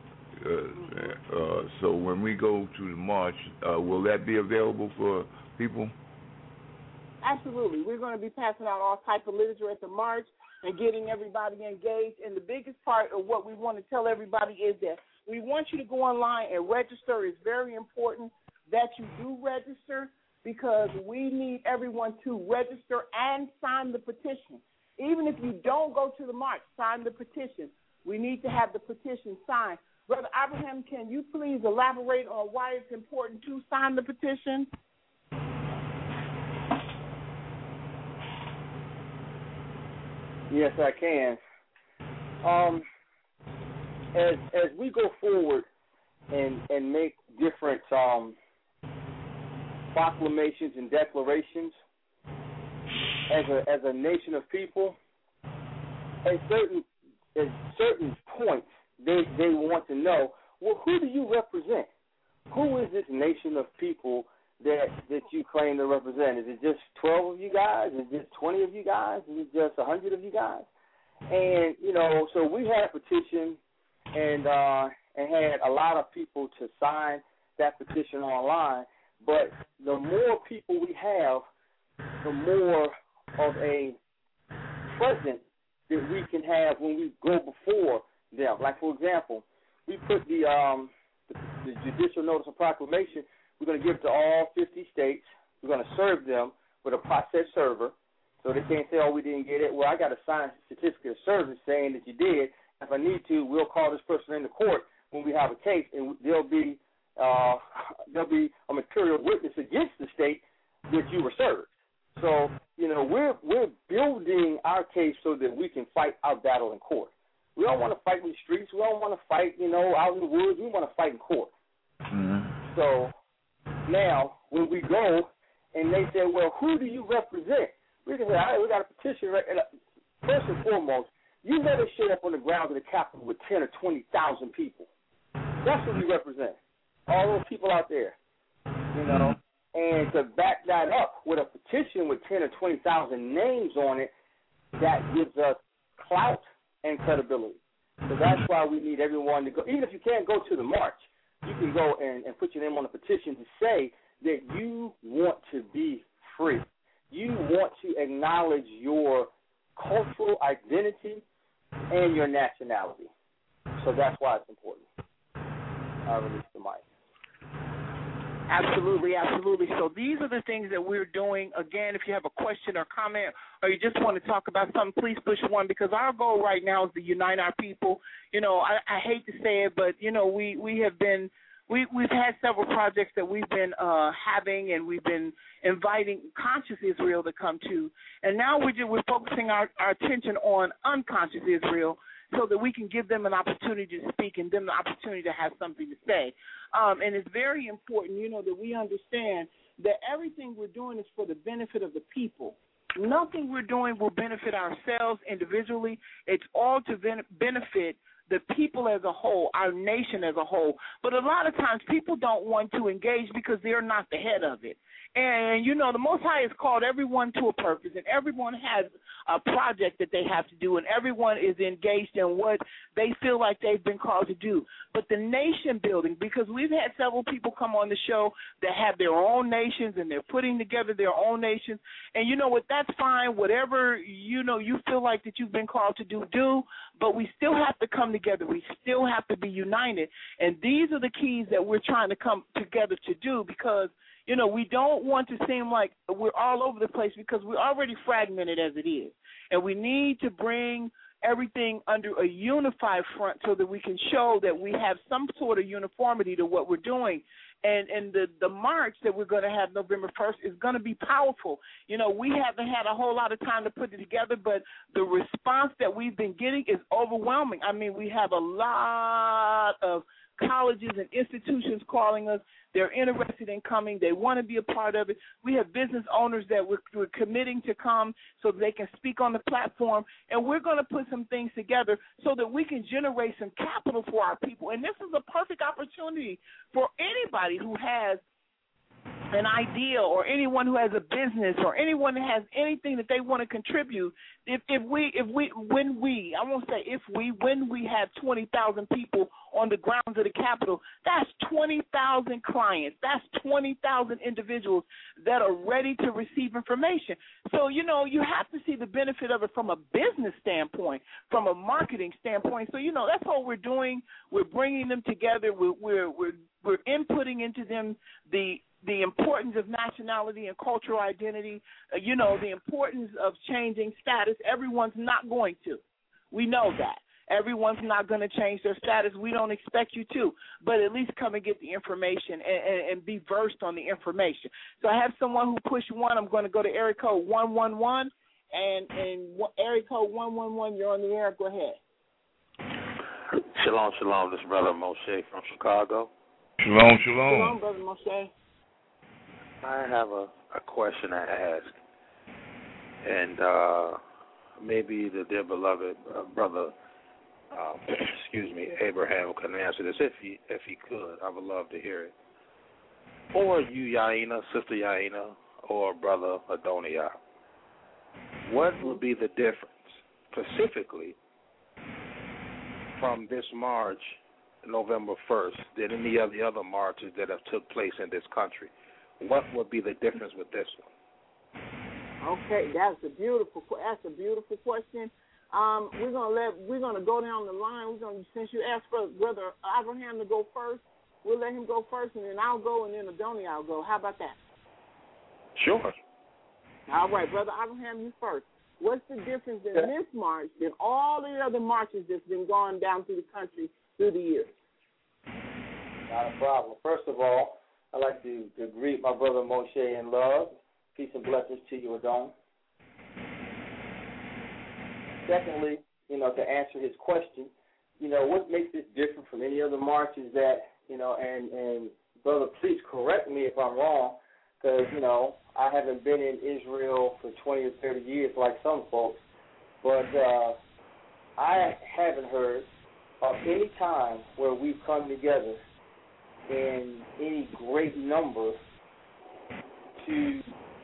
So when we go to the march, will that be available for people? Absolutely. We're going to be passing out all type of literature at the march and getting everybody engaged. And the biggest part of what we want to tell everybody is that we want you to go online and register. It's very important that you do register, because we need everyone to register and sign the petition. Even if you don't go to the march, sign the petition. We need to have the petition signed. Brother Abraham, can you please elaborate on why it's important to sign the petition? Yes, I can. As we go forward and make different proclamations and declarations as a nation of people, at certain points they want to know, well, who do you represent? Who is this nation of people that you claim to represent? Is it just 12 of you guys? Is it just 20 of you guys? Is it just 100 of you guys? And, you know, so we had a petition and had a lot of people to sign that petition online. But the more people we have, the more of a presence that we can have when we go before them. Like, for example, we put the judicial notice of proclamation. We're going to give it to all 50 states. We're going to serve them with a process server, so they can't say, oh, we didn't get it. Well, I got a signed certificate of service saying that you did. If I need to, we'll call this person into court when we have a case, and there'll be a material witness against the state that you were served. So, you know, we're building our case so that we can fight our battle in court. We don't want to fight in the streets. We don't want to fight, you know, out in the woods. We want to fight in court. Mm-hmm. So now when we go and they say, well, who do you represent? We can say, all right, we got a petition. Right? And first and foremost, you never show up on the grounds of the Capitol with 10 or 20,000 people. That's what we represent. All those people out there, you know. And to back that up with a petition with 10 or 20,000 names on it, that gives us clout and credibility. So that's why we need everyone to go. Even if you can't go to the march, you can go and put your name on a petition to say that you want to be free. You want to acknowledge your cultural identity and your nationality. So that's why it's important. I'll release the mic. Absolutely, absolutely. So these are the things that we're doing. Again, if you have a question or comment or you just want to talk about something, please push 1, because our goal right now is to unite our people. You know, I hate to say it, but, you know, we've had several projects that we've been having, and we've been inviting conscious Israel to come to. And now we're focusing our attention on unconscious Israel, so that we can give them an opportunity to speak and them the opportunity to have something to say. And it's very important, you know, that we understand that everything we're doing is for the benefit of the people. Nothing we're doing will benefit ourselves individually. It's all to benefit the people as a whole, our nation as a whole. But a lot of times people don't want to engage because they're not the head of it. And, you know, the Most High has called everyone to a purpose, and everyone has a project that they have to do, and everyone is engaged in what they feel like they've been called to do. But the nation building, because we've had several people come on the show that have their own nations, and they're putting together their own nations. And you know what? That's fine. Whatever, you know, you feel like that you've been called to do. But we still have to come together. We still have to be united. And these are the keys that we're trying to come together to do, because you know, we don't want to seem like we're all over the place, because we're already fragmented as it is. And we need to bring everything under a unified front so that we can show that we have some sort of uniformity to what we're doing. And the march that we're going to have November 1st is going to be powerful. You know, we haven't had a whole lot of time to put it together, but the response that we've been getting is overwhelming. I mean, we have a lot of colleges and institutions calling us. They're interested in coming. They want to be a part of it. We have business owners that we're committing to come so that they can speak on the platform, and we're going to put some things together so that we can generate some capital for our people. And this is a perfect opportunity for anybody who has an idea, or anyone who has a business, or anyone that has anything that they want to contribute. When we have 20,000 people on the grounds of the Capitol, that's 20,000 clients. That's 20,000 individuals that are ready to receive information. So, you know, you have to see the benefit of it from a business standpoint, from a marketing standpoint. So, you know, that's what we're doing. We're bringing them together. We're inputting into them the importance of nationality and cultural identity, you know, the importance of changing status. Everyone's not going to. We know that. Everyone's not going to change their status. We don't expect you to, but at least come and get the information and be versed on the information. So I have someone who pushed one. I'm going to go to area code 111, and area code 111, you're on the air. Go ahead. Shalom, shalom. This is Brother Moshe from Chicago. Shalom, shalom. Shalom, Brother Moshe. I have a question to ask, and maybe the dear beloved brother, Abraham can answer this if he could. I would love to hear it. Or you, Yaina, Sister Yaina, or Brother Adonia. What would be the difference specifically from this march, November 1st, than any of the other marches that have took place in this country? What would be the difference with this one? Okay, that's a beautiful question. We're gonna go down the line. Since you asked for Brother Abraham to go first, we'll let him go first, and then I'll go, and then Adonia I'll go. How about that? Sure. All right, Brother Abraham, you first. What's the difference in this march than all the other marches that's been going down through the country through the years? Not a problem. First of all, I'd like to greet my brother Moshe in love. Peace and blessings to you, Adon. Secondly, you know, to answer his question, you know, what makes this different from any other march is that, you know, and brother, please correct me if I'm wrong, because, you know, I haven't been in Israel for 20 or 30 years like some folks, but I haven't heard of any time where we've come together in any great number to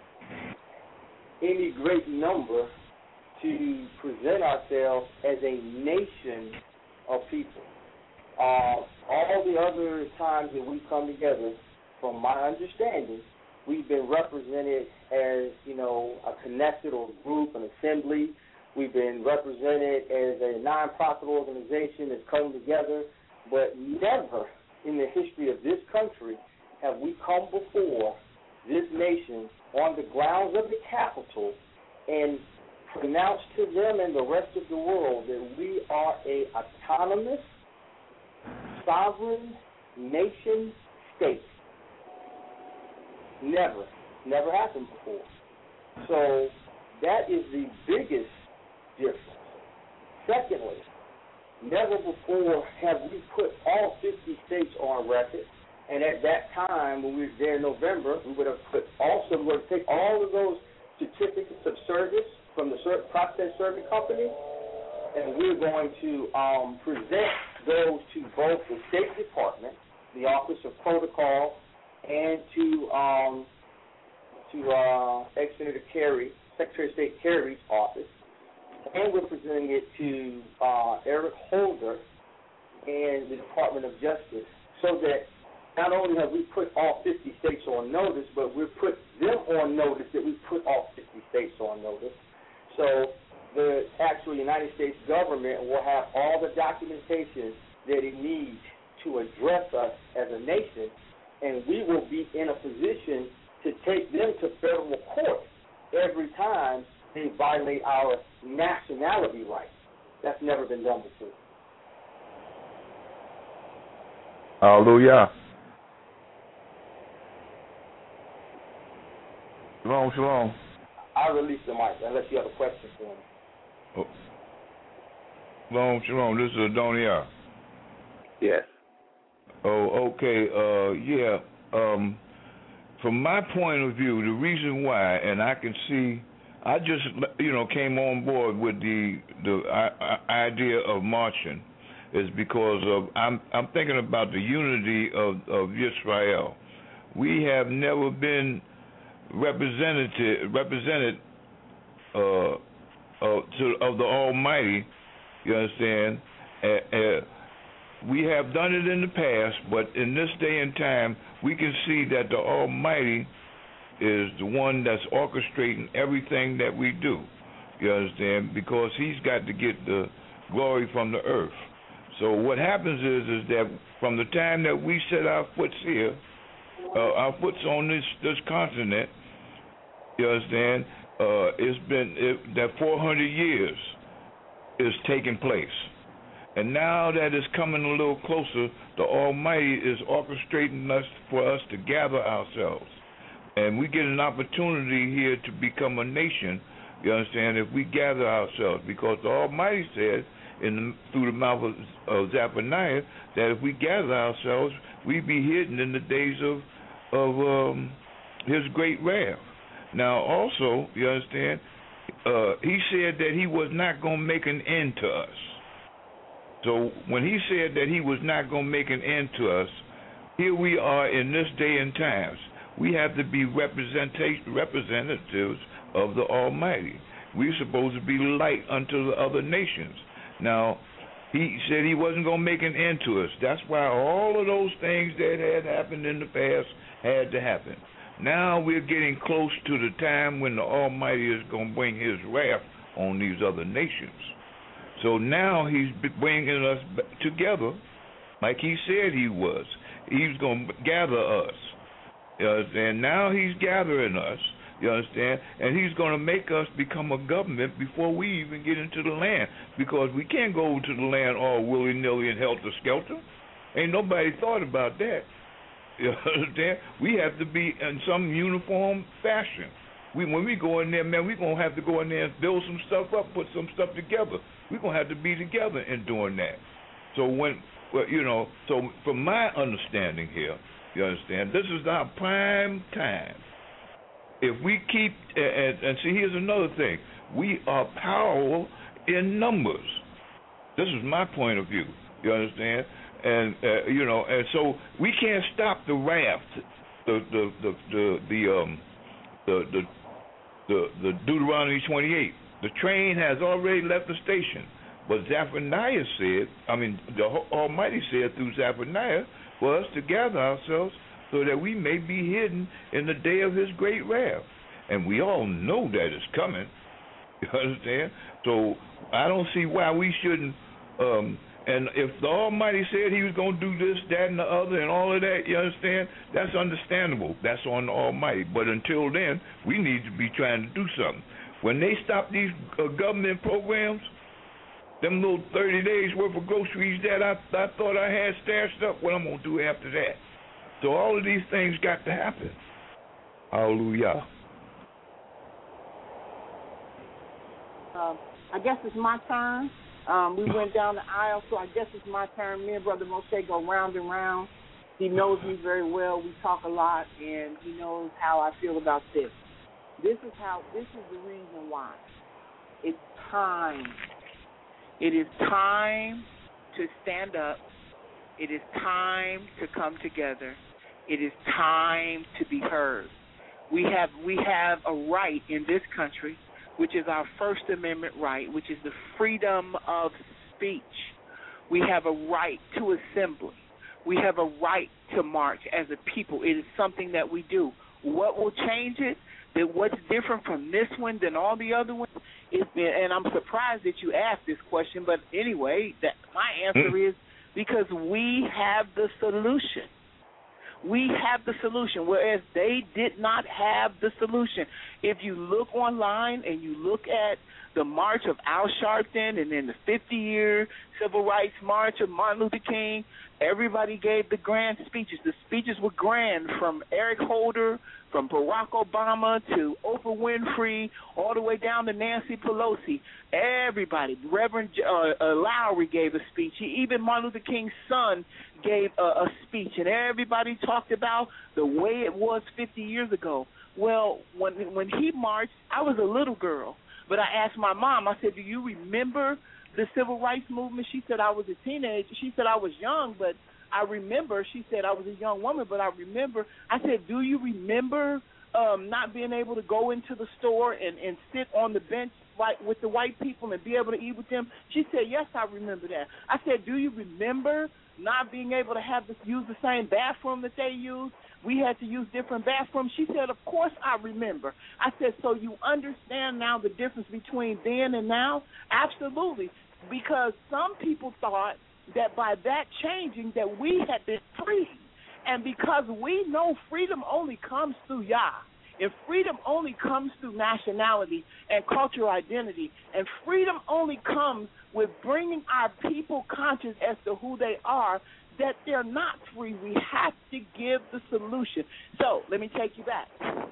present ourselves as a nation of people. All the other times that we've come together, from my understanding, we've been represented as, you know, a connected or group, an assembly. We've been represented as a nonprofit organization that's come together, but never in the history of this country have we come before this nation on the grounds of the Capitol and pronounced to them and the rest of the world that we are a autonomous, sovereign nation state. Never happened before. So that is the biggest difference. Secondly, never before have we put all 50 states on record. And at that time, when we were there in November, we would have take all of those certificates of service from the process serving company, and we're going to present those to both the State Department, the Office of Protocol, and to ex-Senator Kerry, Secretary of State Kerry's office, and we're presenting it to Eric Holder and the Department of Justice, so that not only have we put all 50 states on notice, but we've put them on notice that we put all 50 states on notice. So the actual United States government will have all the documentation that it needs to address us as a nation, and we will be in a position to take them to federal court every time they violate our nationality rights. That's never been done before. Hallelujah. Shalom, shalom. I'll release the mic unless you have a question for me. Oh. Shalom, shalom. This is Adonia. Yes. Oh, okay. From my point of view, the reason why, and I can see, I just came on board with the idea of marching, is because of I'm thinking about the unity of Israel. We have never been represented of the Almighty. You understand? We have done it in the past, but in this day and time, we can see that the Almighty is the one that's orchestrating everything that we do. You understand? Because He's got to get the glory from the earth. So what happens is that from the time that we set our foot here, our foot's on this continent, you understand, it's been that 400 years is taking place. And now that it's coming a little closer, the Almighty is orchestrating us for us to gather ourselves. And we get an opportunity here to become a nation, you understand, if we gather ourselves. Because the Almighty said through the mouth of Zephaniah that if we gather ourselves, we be hidden in the days of His great wrath. Now also, you understand, He said that He was not going to make an end to us. So when He said that He was not going to make an end to us, here we are in this day and times. We have to be representatives of the Almighty. We're supposed to be light unto the other nations. Now, He said He wasn't going to make an end to us. That's why all of those things that had happened in the past had to happen. Now we're getting close to the time when the Almighty is going to bring His wrath on these other nations. So now He's bringing us together like He said He was. He's going to gather us. You understand? Now He's gathering us, you understand? And He's going to make us become a government before we even get into the land, because we can't go to the land all willy-nilly and helter-skelter. Ain't nobody thought about that. You understand? We have to be in some uniform fashion. When we go in there, man, we're going to have to go in there and build some stuff up, put some stuff together. We're going to have to be together in doing that. So so from my understanding here, you understand, this is our prime time. If we keep, and see, here's another thing. We are powerful in numbers. This is my point of view. You understand? And and so we can't stop the raft, the Deuteronomy 28. The train has already left the station. But Zephaniah said, the Almighty said through Zephaniah, for us to gather ourselves so that we may be hidden in the day of His great wrath. And we all know that it's coming. You understand? So I don't see why we shouldn't. And if the Almighty said He was going to do this, that, and the other, and all of that, you understand? That's understandable. That's on the Almighty. But until then, we need to be trying to do something. When they stop these government programs, them little 30 days worth of groceries that I thought I had stashed up, what I'm going to do after that? So all of these things got to happen. Hallelujah. I guess it's my turn. We went down the aisle, so I guess it's my turn. Me and Brother Moshe go round and round. He knows me very well. We talk a lot, and he knows how I feel about this. This is the reason why. It's time. It is time to stand up. It is time to come together. It is time to be heard. We have a right in this country, which is our First Amendment right, which is the freedom of speech. We have a right to assembly. We have a right to march as a people. It is something that we do. What will change it? That what's different from this one than all the other ones? And I'm surprised that you asked this question, but anyway, my answer is because we have the solution. We have the solution, whereas they did not have the solution. If you look online and you look at the March of Al Sharpton and then the 50-year Civil Rights March of Martin Luther King, everybody gave the grand speeches. The speeches were grand, from Eric Holder, from Barack Obama to Oprah Winfrey, all the way down to Nancy Pelosi. Everybody. Reverend Lowry gave a speech. Even Martin Luther King's son gave a speech, and everybody talked about the way it was 50 years ago. Well, when he marched, I was a little girl, but I asked my mom, I said, do you remember the Civil Rights Movement? She said I was a teenager. She said I was young, but I remember. She said I was a young woman, but I remember. I said, do you remember not being able to go into the store and sit on the bench with the white people and be able to eat with them? She said, yes, I remember that. I said, do you remember not being able to use the same bathroom that they used? We had to use different bathrooms. She said, of course I remember. I said, so you understand now the difference between then and now? Absolutely, because some people thought that by that changing that we had been free. And because we know freedom only comes through Yah, and freedom only comes through nationality and cultural identity, and freedom only comes with bringing our people conscious as to who they are, that they're not free. We have to give the solution. So let me take you back.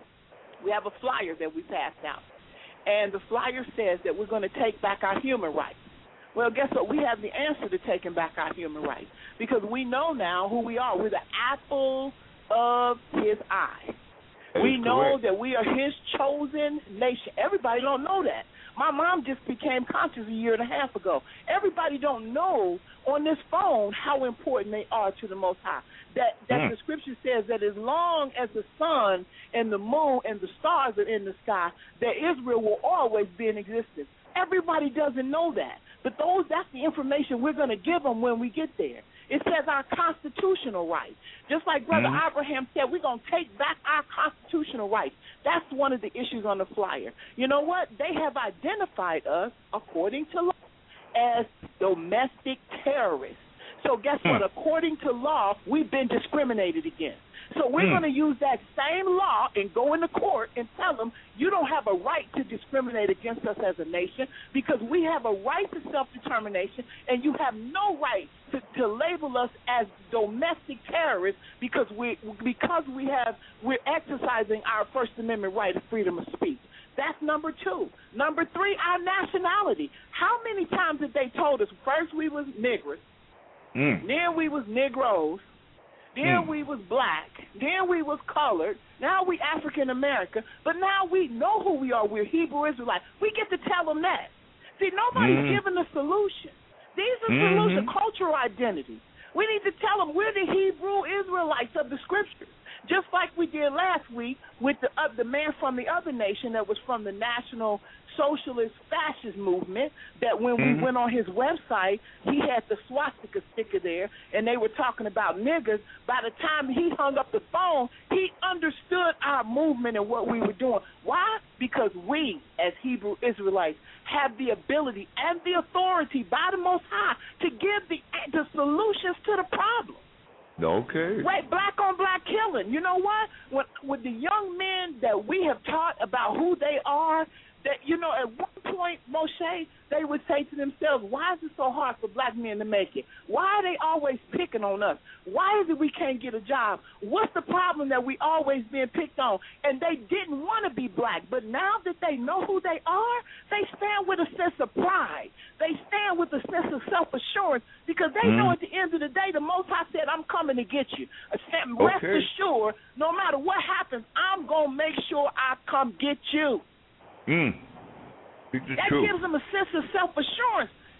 We have a flyer that we passed out, and the flyer says that we're going to take back our human rights. Well, guess what? We have the answer to taking back our human rights, because we know now who we are. We're the apple of his eye. We know that we are his chosen nation. Everybody don't know that. My mom just became conscious a year and a half ago. Everybody don't know on this phone how important they are to the Most High. That the scripture says that as long as the sun and the moon and the stars are in the sky, that Israel will always be in existence. Everybody doesn't know that. But that's the information we're going to give them when we get there. It says our constitutional rights. Just like Brother Abraham said, we're going to take back our constitutional rights. That's one of the issues on the flyer. You know what? They have identified us, according to law, as domestic terrorists. So guess what? According to law, we've been discriminated against. So we're going to use that same law and go into court and tell them you don't have a right to discriminate against us as a nation, because we have a right to self-determination, and you have no right to label us as domestic terrorists because we're exercising our First Amendment right of freedom of speech. That's number two. Number three, our nationality. How many times have they told us first we was niggers, then we was Negroes, then we was black, then we was colored, now we African American, but now we know who we are. We're Hebrew Israelites. We get to tell them that. See, nobody's giving the solution. These are solutions, cultural identity. We need to tell them we're the Hebrew Israelites of the Scriptures, just like we did last week with the man from the other nation that was from the National Socialist Fascist Movement, that when we went on his website, he had the swastika sticker there, and they were talking about niggers. By the time he hung up the phone, he understood our movement and what we were doing. Why? Because we, as Hebrew Israelites, have the ability and the authority by the Most High to give the solutions to the problem. Okay. Right, black on black killing. You know what? With the young men that we have taught about who they are, that, you know, at one point, Moshe, they would say to themselves, why is it so hard for black men to make it? Why are they always picking on us? Why is it we can't get a job? What's the problem that we always being picked on? And they didn't want to be black, but now that they know who they are, they stand with a sense of pride. They stand with a sense of self-assurance, because they know at the end of the day, the Most High said, I'm coming to get you. Rest assured, no matter what happens, I'm going to make sure I come get you. That gives them a sense of self-assurance.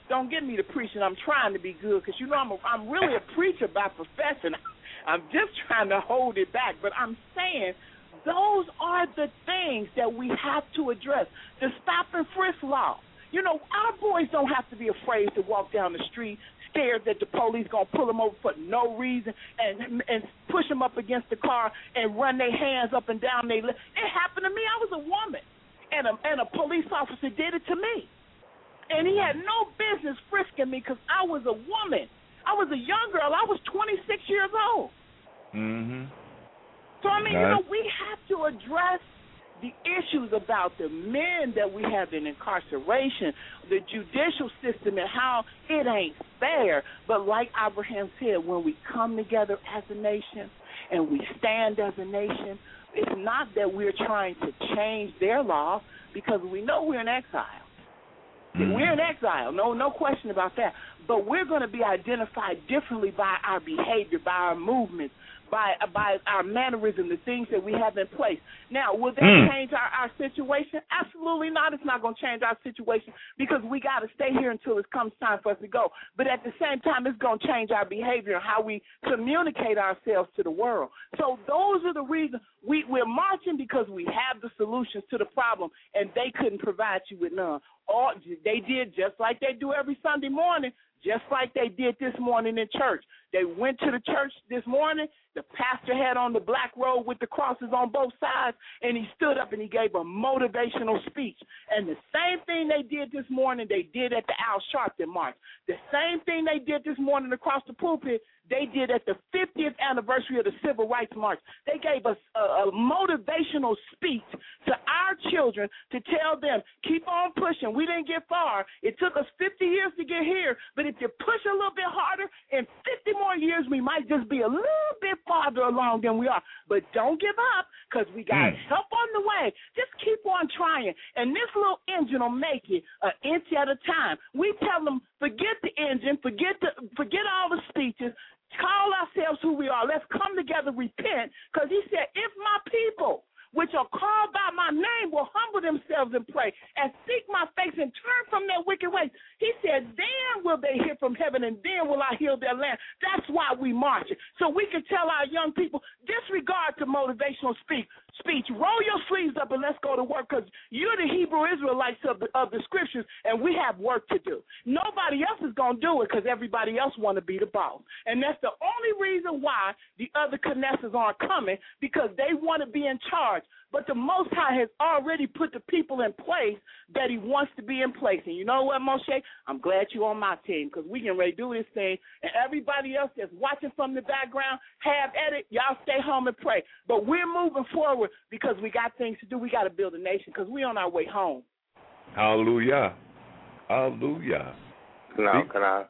Don't get me to preaching. I'm trying to be good because, you know, I'm really a preacher by profession. I'm just trying to hold it back. But I'm saying those are the things that we have to address. The stop and frisk law. You know, our boys don't have to be afraid to walk down the street, scared that the police going to pull them over for no reason and push them up against the car and run their hands up and down their legs. It happened to me. I was a woman, and a police officer did it to me. And he had no business frisking me because I was a woman. I was a young girl. I was 26 years old. Mm-hmm. So, I mean, you know, we have to address the issues about the men that we have in incarceration, the judicial system, and how it ain't fair. But like Abraham said, when we come together as a nation and we stand as a nation, it's not that we're trying to change their law because we know we're in exile. We're in exile, no question about that. But we're going to be identified differently by our behavior, by our movements, by our mannerism, the things that we have in place. Now, will that change our situation? Absolutely not. It's not going to change our situation because we got to stay here until it comes time for us to go. But at the same time, it's going to change our behavior and how we communicate ourselves to the world. So those are the reasons we're marching, because we have the solutions to the problem, and they couldn't provide you with none. Or they did just like they do every Sunday morning, just like they did this morning in church. They went to the church this morning. The pastor had on the black robe with the crosses on both sides, and he stood up and he gave a motivational speech. And the same thing they did this morning, they did at the Al Sharpton March. The same thing they did this morning across the pulpit, they did at the 50th anniversary of the Civil Rights March. They gave us a motivational speech to our children to tell them, keep on pushing. We didn't get far. It took us 50 years to get here, but if you push a little bit harder, in 50 more years, we might just be a little bit farther along than we are. But don't give up, because we got help on the way. Just keep on trying. And this little engine will make it an inch at a time. We tell them, forget the engine, forget all the speeches, call ourselves who we are. Let's come together, repent, because he said, if my people, which are called by my name, will humble themselves and pray and seek my face and turn from their wicked ways. He said, then will they hear from heaven, and then will I heal their land. That's why we march. So we can tell our young people, disregard the motivational speech. Roll your sleeves up and let's go to work, because you're the Hebrew Israelites of the scriptures, and we have work to do. Nobody else is going to do it because everybody else want to be the boss. And that's the only reason why the other Knesses aren't coming, because they want to be in charge. But the Most High has already put the people in place that he wants to be in place. And you know what, Moshe? I'm glad you're on my team, because we can ready to do this thing. And everybody else that's watching from the background, have at it. Y'all stay home and pray. But we're moving forward because we got things to do. We got to build a nation because we're on our way home. Hallelujah. Hallelujah. Can I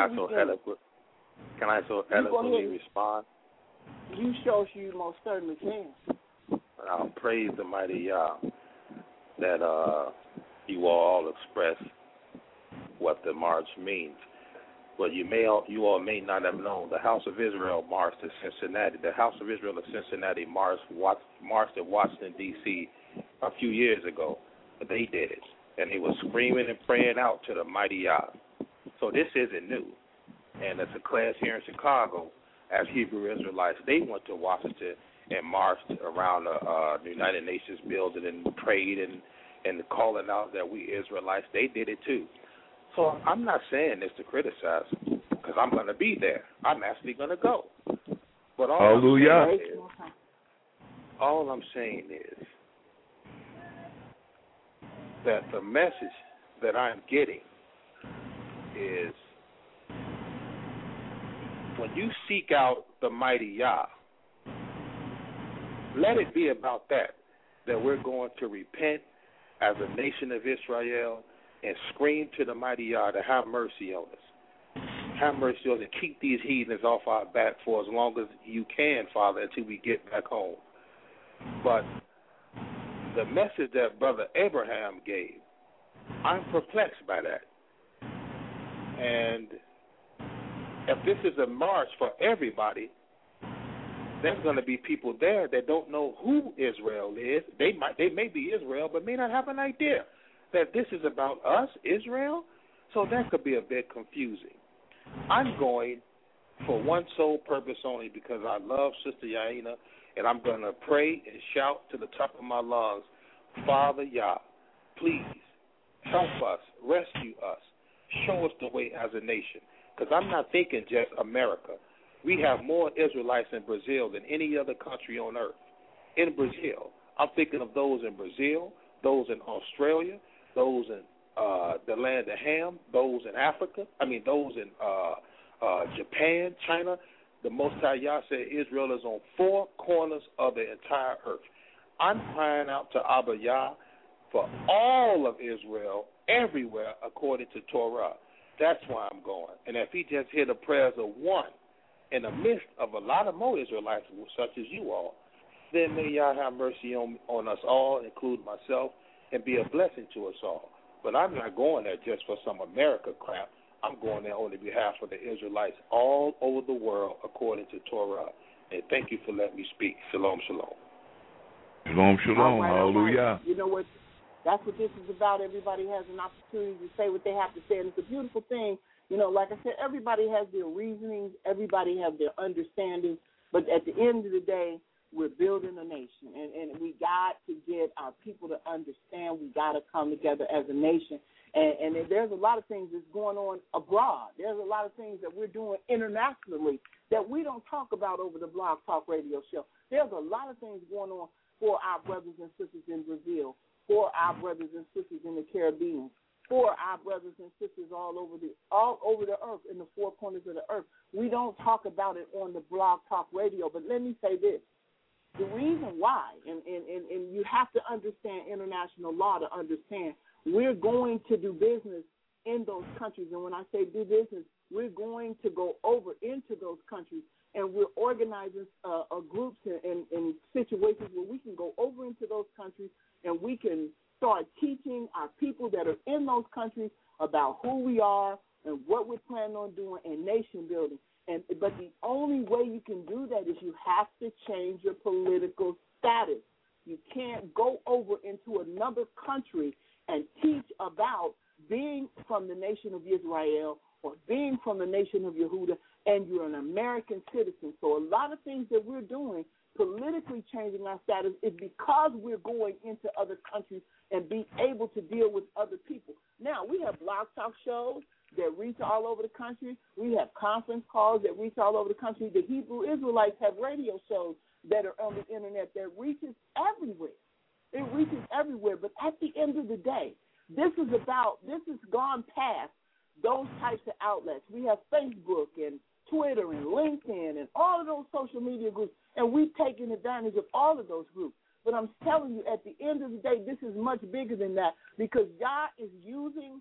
so eloquently respond? You sure you most certainly can. I'll praise the mighty Yah that you all express what the march means. But you all may not have known, the House of Israel marched to Cincinnati. The House of Israel of Cincinnati marched in Washington, D.C. a few years ago. But they did it. And they were screaming and praying out to the mighty Yah. So this isn't new. And it's a class here in Chicago as Hebrew Israelites. They went to Washington and marched around the United Nations building and prayed and calling out that we Israelites. They did it too. So I'm not saying this to criticize, because I'm going to be there. I'm actually going to go. But all I'm saying is that the message that I'm getting is, when you seek out the mighty Yah, let it be about that we're going to repent as a nation of Israel and scream to the mighty Yah to have mercy on us. Have mercy on us and keep these heathens off our back for as long as you can, Father, until we get back home. But the message that Brother Abraham gave, I'm perplexed by that. And if this is a march for everybody, there's going to be people there that don't know who Israel is. They may be Israel, but may not have an idea that this is about us, Israel. So that could be a bit confusing. I'm going for one sole purpose only because I love Sister Yaina, and I'm going to pray and shout to the top of my lungs, Father Yah, please help us, rescue us, show us the way as a nation. Because I'm not thinking just America. We have more Israelites in Brazil than any other country on earth. In Brazil, I'm thinking of those in Brazil, those in Australia, those in the land of Ham, those in Africa, those in Japan, China. The Most High Yah said Israel is on four corners of the entire earth. I'm crying out to Abba Yah for all of Israel, everywhere, according to Torah. That's why I'm going. And if he just hear the prayers of one in the midst of a lot of more Israelites, such as you all, then may Yah have mercy on us all, including myself, and be a blessing to us all. But I'm not going there just for some America crap. I'm going there on behalf of the Israelites all over the world, according to Torah. And thank you for letting me speak. Shalom, shalom. Shalom, shalom. Right, hallelujah. You know what? That's what this is about. Everybody has an opportunity to say what they have to say, and it's a beautiful thing. You know, like I said, everybody has their reasonings, everybody has their understanding, but at the end of the day, we're building a nation, and we got to get our people to understand. We got to come together as a nation, and there's a lot of things that's going on abroad. There's a lot of things that we're doing internationally that we don't talk about over the Blog Talk Radio show. There's a lot of things going on for our brothers and sisters in Brazil, for our brothers and sisters in the Caribbean, for our brothers and sisters all over the earth, in the four corners of the earth. We don't talk about it on the Blog Talk Radio, but let me say this. The reason why, and you have to understand international law to understand, we're going to do business in those countries. And when I say do business, we're going to go over into those countries, and we're organizing groups and situations where we can go over into those countries and we can start teaching our people that are in those countries about who we are and what we're planning on doing and nation building. But the only way you can do that is you have to change your political status. You can't go over into another country and teach about being from the nation of Israel or being from the nation of Yehuda, and you're an American citizen. So a lot of things that we're doing, politically changing our status, is because we're going into other countries and be able to deal with other people. Now, we have blog talk shows that reach all over the country. We have conference calls that reach all over the country. The Hebrew Israelites have radio shows that are on the internet that reaches everywhere. It reaches everywhere. But at the end of the day, this has gone past those types of outlets. We have Facebook and Twitter and LinkedIn and all of those social media groups, and we've taken advantage of all of those groups. But I'm telling you, at the end of the day, this is much bigger than that, because Yah is using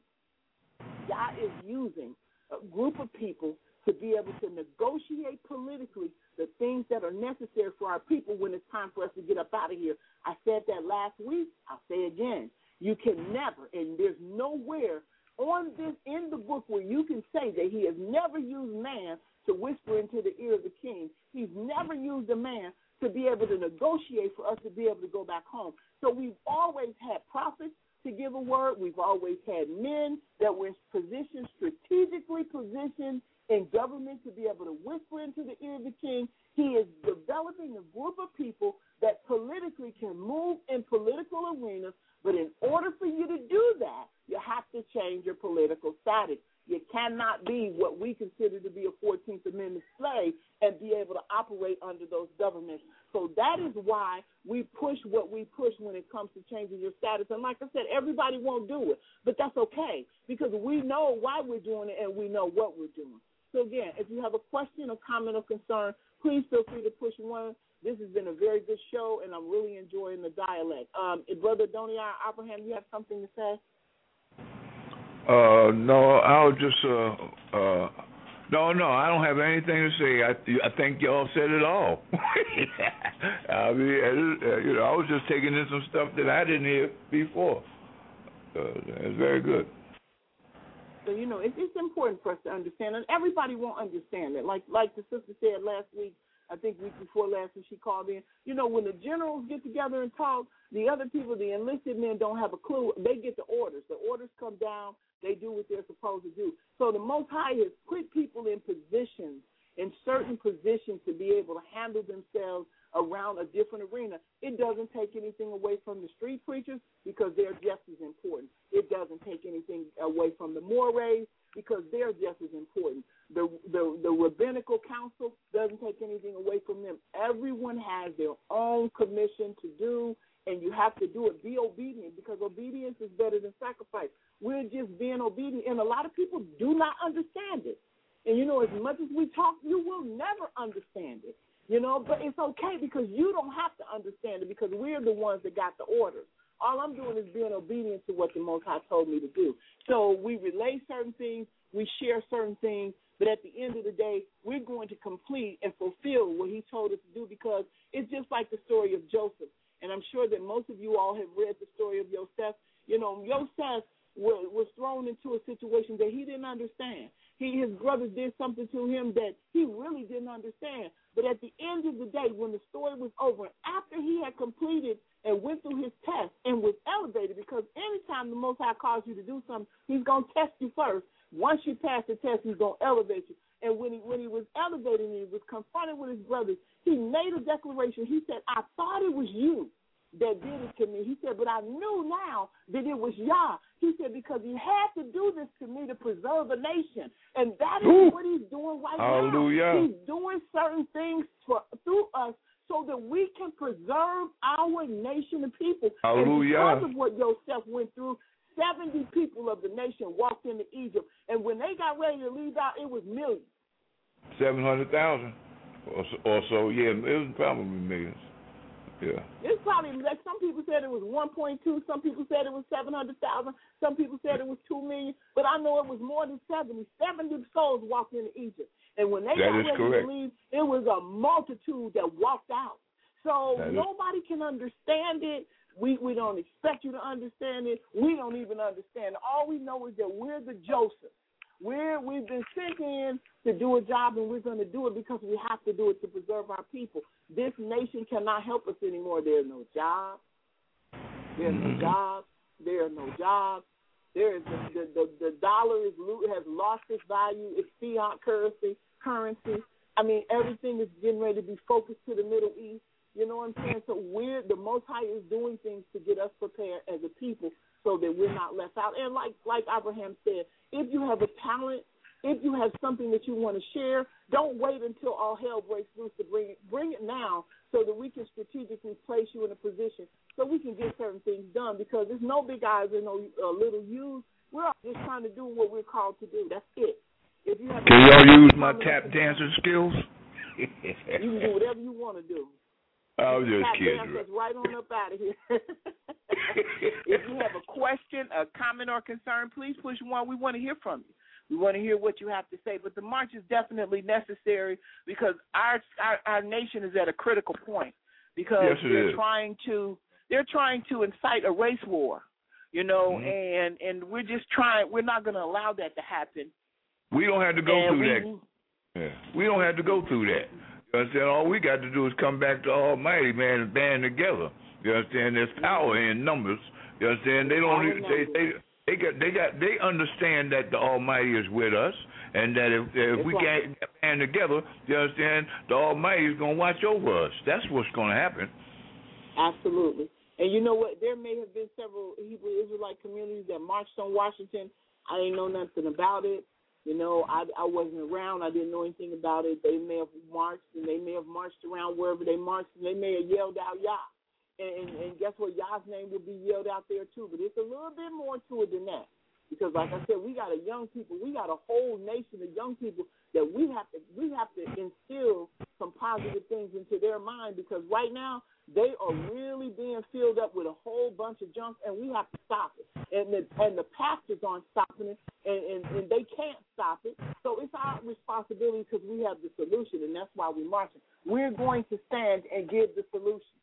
a group of people to be able to negotiate politically the things that are necessary for our people when it's time for us to get up out of here. I said that last week. I'll say again. You can never, and there's nowhere in the book where you can say that he has never used man to whisper into the ear of the king. He's never used a man to be able to negotiate for us to be able to go back home. So we've always had prophets to give a word. We've always had men that were strategically positioned in government to be able to whisper into the ear of the king. He is developing a group of people that politically can move in political arenas, but in order for you to do that, you have to change your political status. You cannot be what we consider to be a 14th Amendment slave and be able to operate under those governments. So that is why we push what we push when it comes to changing your status. And like I said, everybody won't do it, but that's okay, because we know why we're doing it and we know what we're doing. So again, if you have a question, a comment, or concern, please feel free to push one. This has been a very good show, and I'm really enjoying the dialect. Brother Adoniah Abraham, you have something to say? No, I'll just, no, I don't have anything to say. I think y'all said it all. I mean, I was just taking in some stuff that I didn't hear before. It's very good. So, it's important for us to understand, and everybody won't understand it. Like the sister said last week, I think week before last when she called in. You know, when the generals get together and talk, the other people, the enlisted men, don't have a clue. They get the orders. The orders come down. They do what they're supposed to do. So the Most High has put people in positions, in certain positions, to be able to handle themselves around a different arena. It doesn't take anything away from the street preachers because they're just as important. It doesn't take anything away from the mores because they're just as important. The rabbinical council doesn't take anything away from them. Everyone has their own commission to do, and you have to do it. Be obedient, because obedience is better than sacrifice. We're just being obedient, and a lot of people do not understand it. And, you know, as much as we talk, you will never understand it, you know, but it's okay because you don't have to understand it because we're the ones that got the orders. All I'm doing is being obedient to what the Most High told me to do. So we relay certain things, we share certain things, but at the end of the day, we're going to complete and fulfill what he told us to do because it's just like the story of Joseph. And I'm sure that most of you all have read the story of Joseph. You know, Joseph was thrown into a situation that he didn't understand. His brothers did something to him that he really didn't understand. But at the end of the day, when the story was over, after he had completed and went through his test and was elevated, because anytime the Most High calls you to do something, he's going to test you first. Once you pass the test, he's going to elevate you. And when he was elevated and he was confronted with his brothers, he made a declaration. He said, I thought it was you that did it to me. He said, but I knew now that it was Yah. He said, because he had to do this to me to preserve a nation. And that is what he's doing right Hallelujah. now. He's doing certain things through us so that we can preserve our nation and people. Hallelujah. And because of what Joseph went through, 70 people of the nation walked into Egypt. And when they got ready to leave out, it was millions. 700,000 or so. Yeah, it was probably millions. Yeah. It's probably, like, some people said it was 1.2, some people said it was 700,000, some people said it was 2 million, but I know it was more than 70. 70 souls walked into Egypt. And when they got ready to leave, it was a multitude that walked out. So nobody can understand it. We don't expect you to understand it. We don't even understand it. All we know is that we're the Josephs. We've been sent in to do a job, and we're going to do it because we have to do it to preserve our people. This nation cannot help us anymore. There's no jobs. There's no jobs. There are no jobs. There is the dollar has lost its value. It's fiat currency. I mean, everything is getting ready to be focused to the Middle East. You know what I'm saying? So the Most High is doing things to get us prepared as a people so that we're not left out. And like Abraham said, if you have a talent, if you have something that you want to share, don't wait until all hell breaks loose to bring it now so that we can strategically place you in a position so we can get certain things done, because there's no big eyes and no little U's. We're all just trying to do what we're called to do. That's it. If you have can y'all use my tap dancing skills? You can do whatever you want to do. I was just kidding. Right on up out of here. If you have a question, a comment, or concern, please push 1. We want to hear from you. We want to hear what you have to say. But the march is definitely necessary because our nation is at a critical point because they're trying to incite a race war, you know, and we're just trying. We're not going to allow that to happen. We don't have to go through that. Yeah. We don't have to go through that. You understand? All we got to do is come back to Almighty, man, and band together. You understand? There's power in numbers. You understand? They don't. They understand that the Almighty is with us, and that if we can't band together, you understand, the Almighty is going to watch over us. That's what's going to happen. Absolutely. And you know what? There may have been several Hebrew Israelite communities that marched on Washington. I didn't know nothing about it. You know, I wasn't around. I didn't know anything about it. They may have marched, and they may have marched around wherever they marched, and they may have yelled out Yah. And guess what? Yah's name will be yelled out there, too. But it's a little bit more to it than that. Because, like I said, we got a young people. We got a whole nation of young people that we have to instill some positive things into their mind, because right now they are really being filled up with a whole bunch of junk, and we have to stop it. And the pastors aren't stopping it, and they can't stop it. So it's our responsibility because we have the solution, and that's why we're marching. We're going to stand and give the solution.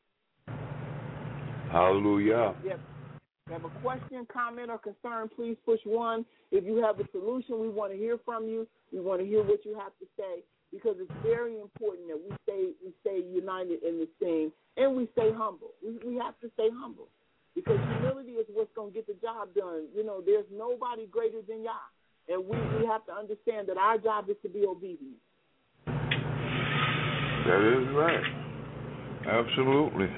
Hallelujah. Yep. If you have a question, comment, or concern, please push 1. If you have a solution, we want to hear from you. We want to hear what you have to say. because it's very important that we stay united in this thing, and we stay humble. We have to stay humble, because humility is what's going to get the job done. You know, there's nobody greater than Yah, and we have to understand that our job is to be obedient. That is right. Absolutely.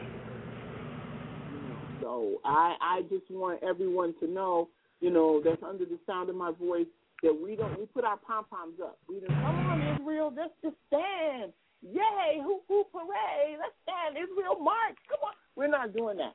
So I just want everyone to know, you know, that's under the sound of my voice, that we put our pom-poms up. We don't, come on, Israel, let's just stand. Yay, hoop, hoop, hooray, let's stand. Israel, march, come on. We're not doing that.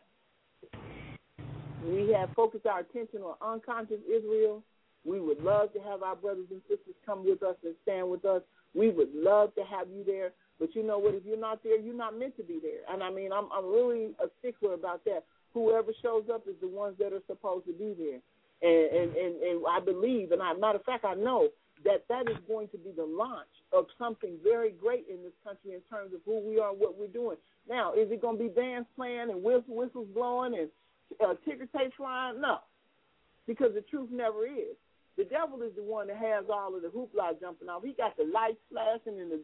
We have focused our attention on unconscious Israel. We would love to have our brothers and sisters come with us and stand with us. We would love to have you there. But you know what? If you're not there, you're not meant to be there. And I mean, I'm really a stickler about that. Whoever shows up is the ones that are supposed to be there. And I believe, and matter of fact, I know that is going to be the launch of something very great in this country in terms of who we are and what we're doing. Now, is it going to be bands playing and whistles blowing and ticker tape flying? No, because the truth never is. The devil is the one that has all of the hoopla jumping off. He got the lights flashing and the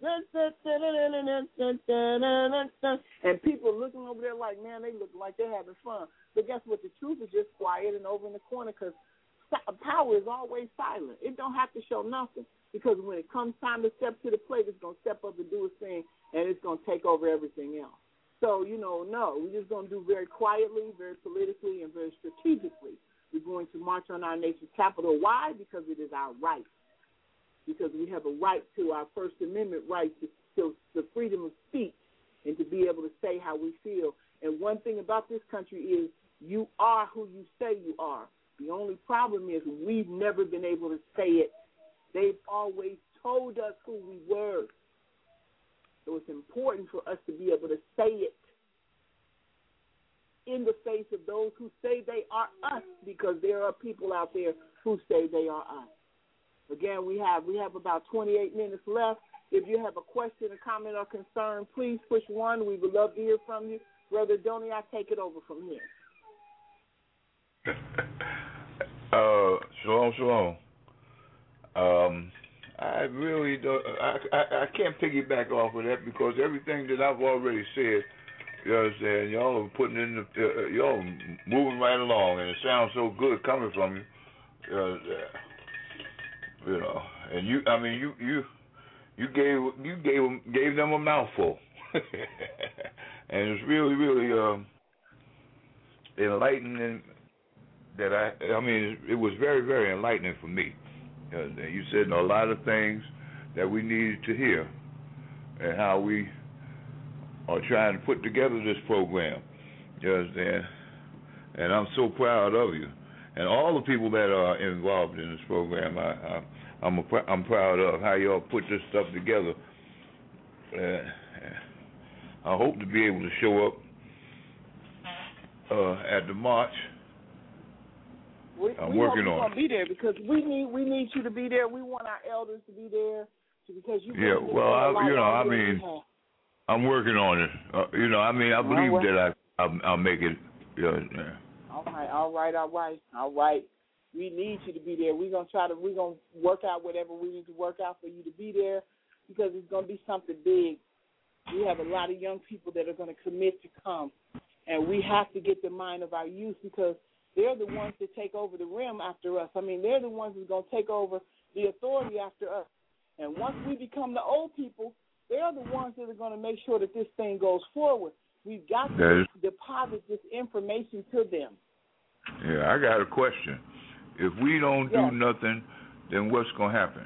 and people looking over there like, man, they look like they're having fun. But guess what? The truth is just quiet and over in the corner, because power is always silent. It don't have to show nothing, because when it comes time to step to the plate, it's going to step up and do its thing, and it's going to take over everything else. So, you know, no, we're just going to do very quietly, very politically, and very strategically. We're going to march on our nation's capital. Why? Because it is our right. Because we have a right to our First Amendment right to the freedom of speech and to be able to say how we feel. And one thing about this country is you are who you say you are. The only problem is we've never been able to say it. They've always told us who we were. So it's important for us to be able to say it in the face of those who say they are us, because there are people out there who say they are us. Again, we have about 28 minutes left. If you have a question, a comment, or concern, please push 1. We would love to hear from you. Brother Donnie, I take it over from here. Shalom. I really don't. I can't piggyback off of that, because everything that I've already said, you know what I'm saying, y'all are putting in the, y'all moving right along, and it sounds so good coming from you. You know, and you, I mean, you gave them a mouthful, and it's really enlightening. I mean, it was very, very enlightening for me. You said a lot of things that we needed to hear, and how we are trying to put together this program. You understand? And I'm so proud of you, and all the people that are involved in this program. I'm proud of how y'all put this stuff together. I hope to be able to show up at the march. I'm working on it. We're going to be there, because we need you to be there. We want our elders to be there, because you. Yeah, well, I mean, I'm working on it. I believe that I'll make it. All right. We need you to be there. We're gonna work out whatever we need to work out for you to be there, because it's gonna be something big. We have a lot of young people that are going to commit to come, and we have to get the mind of our youth, because they're the ones that take over the rim after us. I mean, they're the ones who's going to take over the authority after us. And once we become the old people, they're the ones that are going to make sure that this thing goes forward. We've got to deposit this information to them. Yeah, I got a question. If we don't do nothing, then what's going to happen?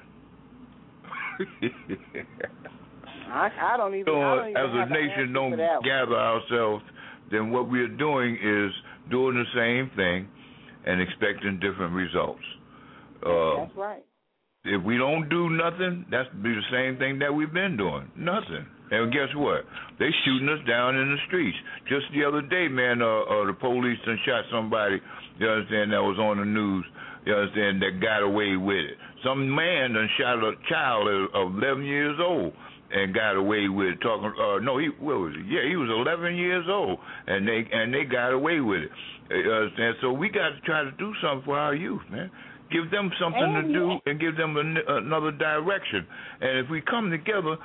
I don't even as a nation don't gather ourselves, then what we're doing is doing the same thing and expecting different results. That's right. If we don't do nothing, that's be the same thing that we've been doing. Nothing. And guess what? They shooting us down in the streets. Just the other day, man, the police done shot somebody, you understand, that was on the news, you understand, that got away with it. Some man done shot a child of 11 years old and got away with it. He was 11 years old, and they got away with it. So we got to try to do something for our youth, man. Give them something to do and give them another direction. And if we come together,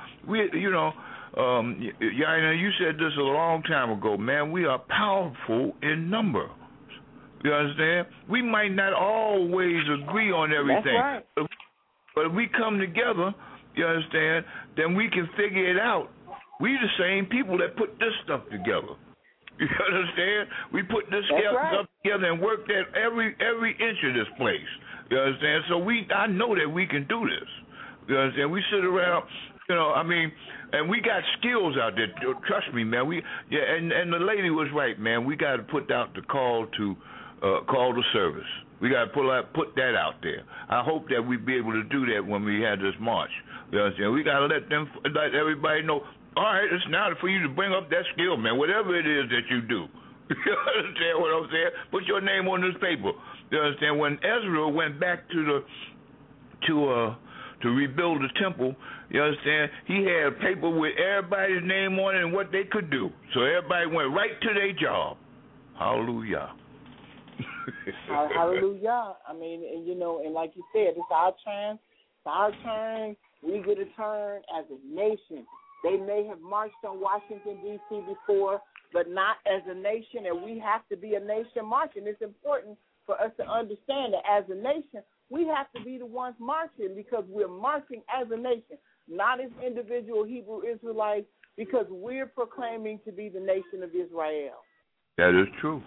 Yaina, you said this a long time ago, man. We are powerful in number. You understand? We might not always agree on everything. That's right. But if we come together, you understand, then we can figure it out. We the same people that put this stuff together. You understand? We put this stuff together and worked at every inch of this place. You understand? So I know that we can do this. You understand? We sit around, and we got skills out there. Trust me, man. And the lady was right, man. We got to put out the call to service. We got to put that out there. I hope that we be able to do that when we have this march. You understand? We got to let everybody know. All right, it's now for you to bring up that skill, man. Whatever it is that you do. You understand what I'm saying? Put your name on this paper. You understand? When Ezra went back to rebuild the temple, you understand? He had a paper with everybody's name on it and what they could do. So everybody went right to their job. Hallelujah. Hallelujah. I mean, and like you said, it's our turn. It's our turn. We get a turn as a nation. They may have marched on Washington, D.C. before, but not as a nation, and we have to be a nation marching. It's important for us to understand that as a nation, we have to be the ones marching because we're marching as a nation, not as individual Hebrew Israelites, because we're proclaiming to be the nation of Israel. That is true.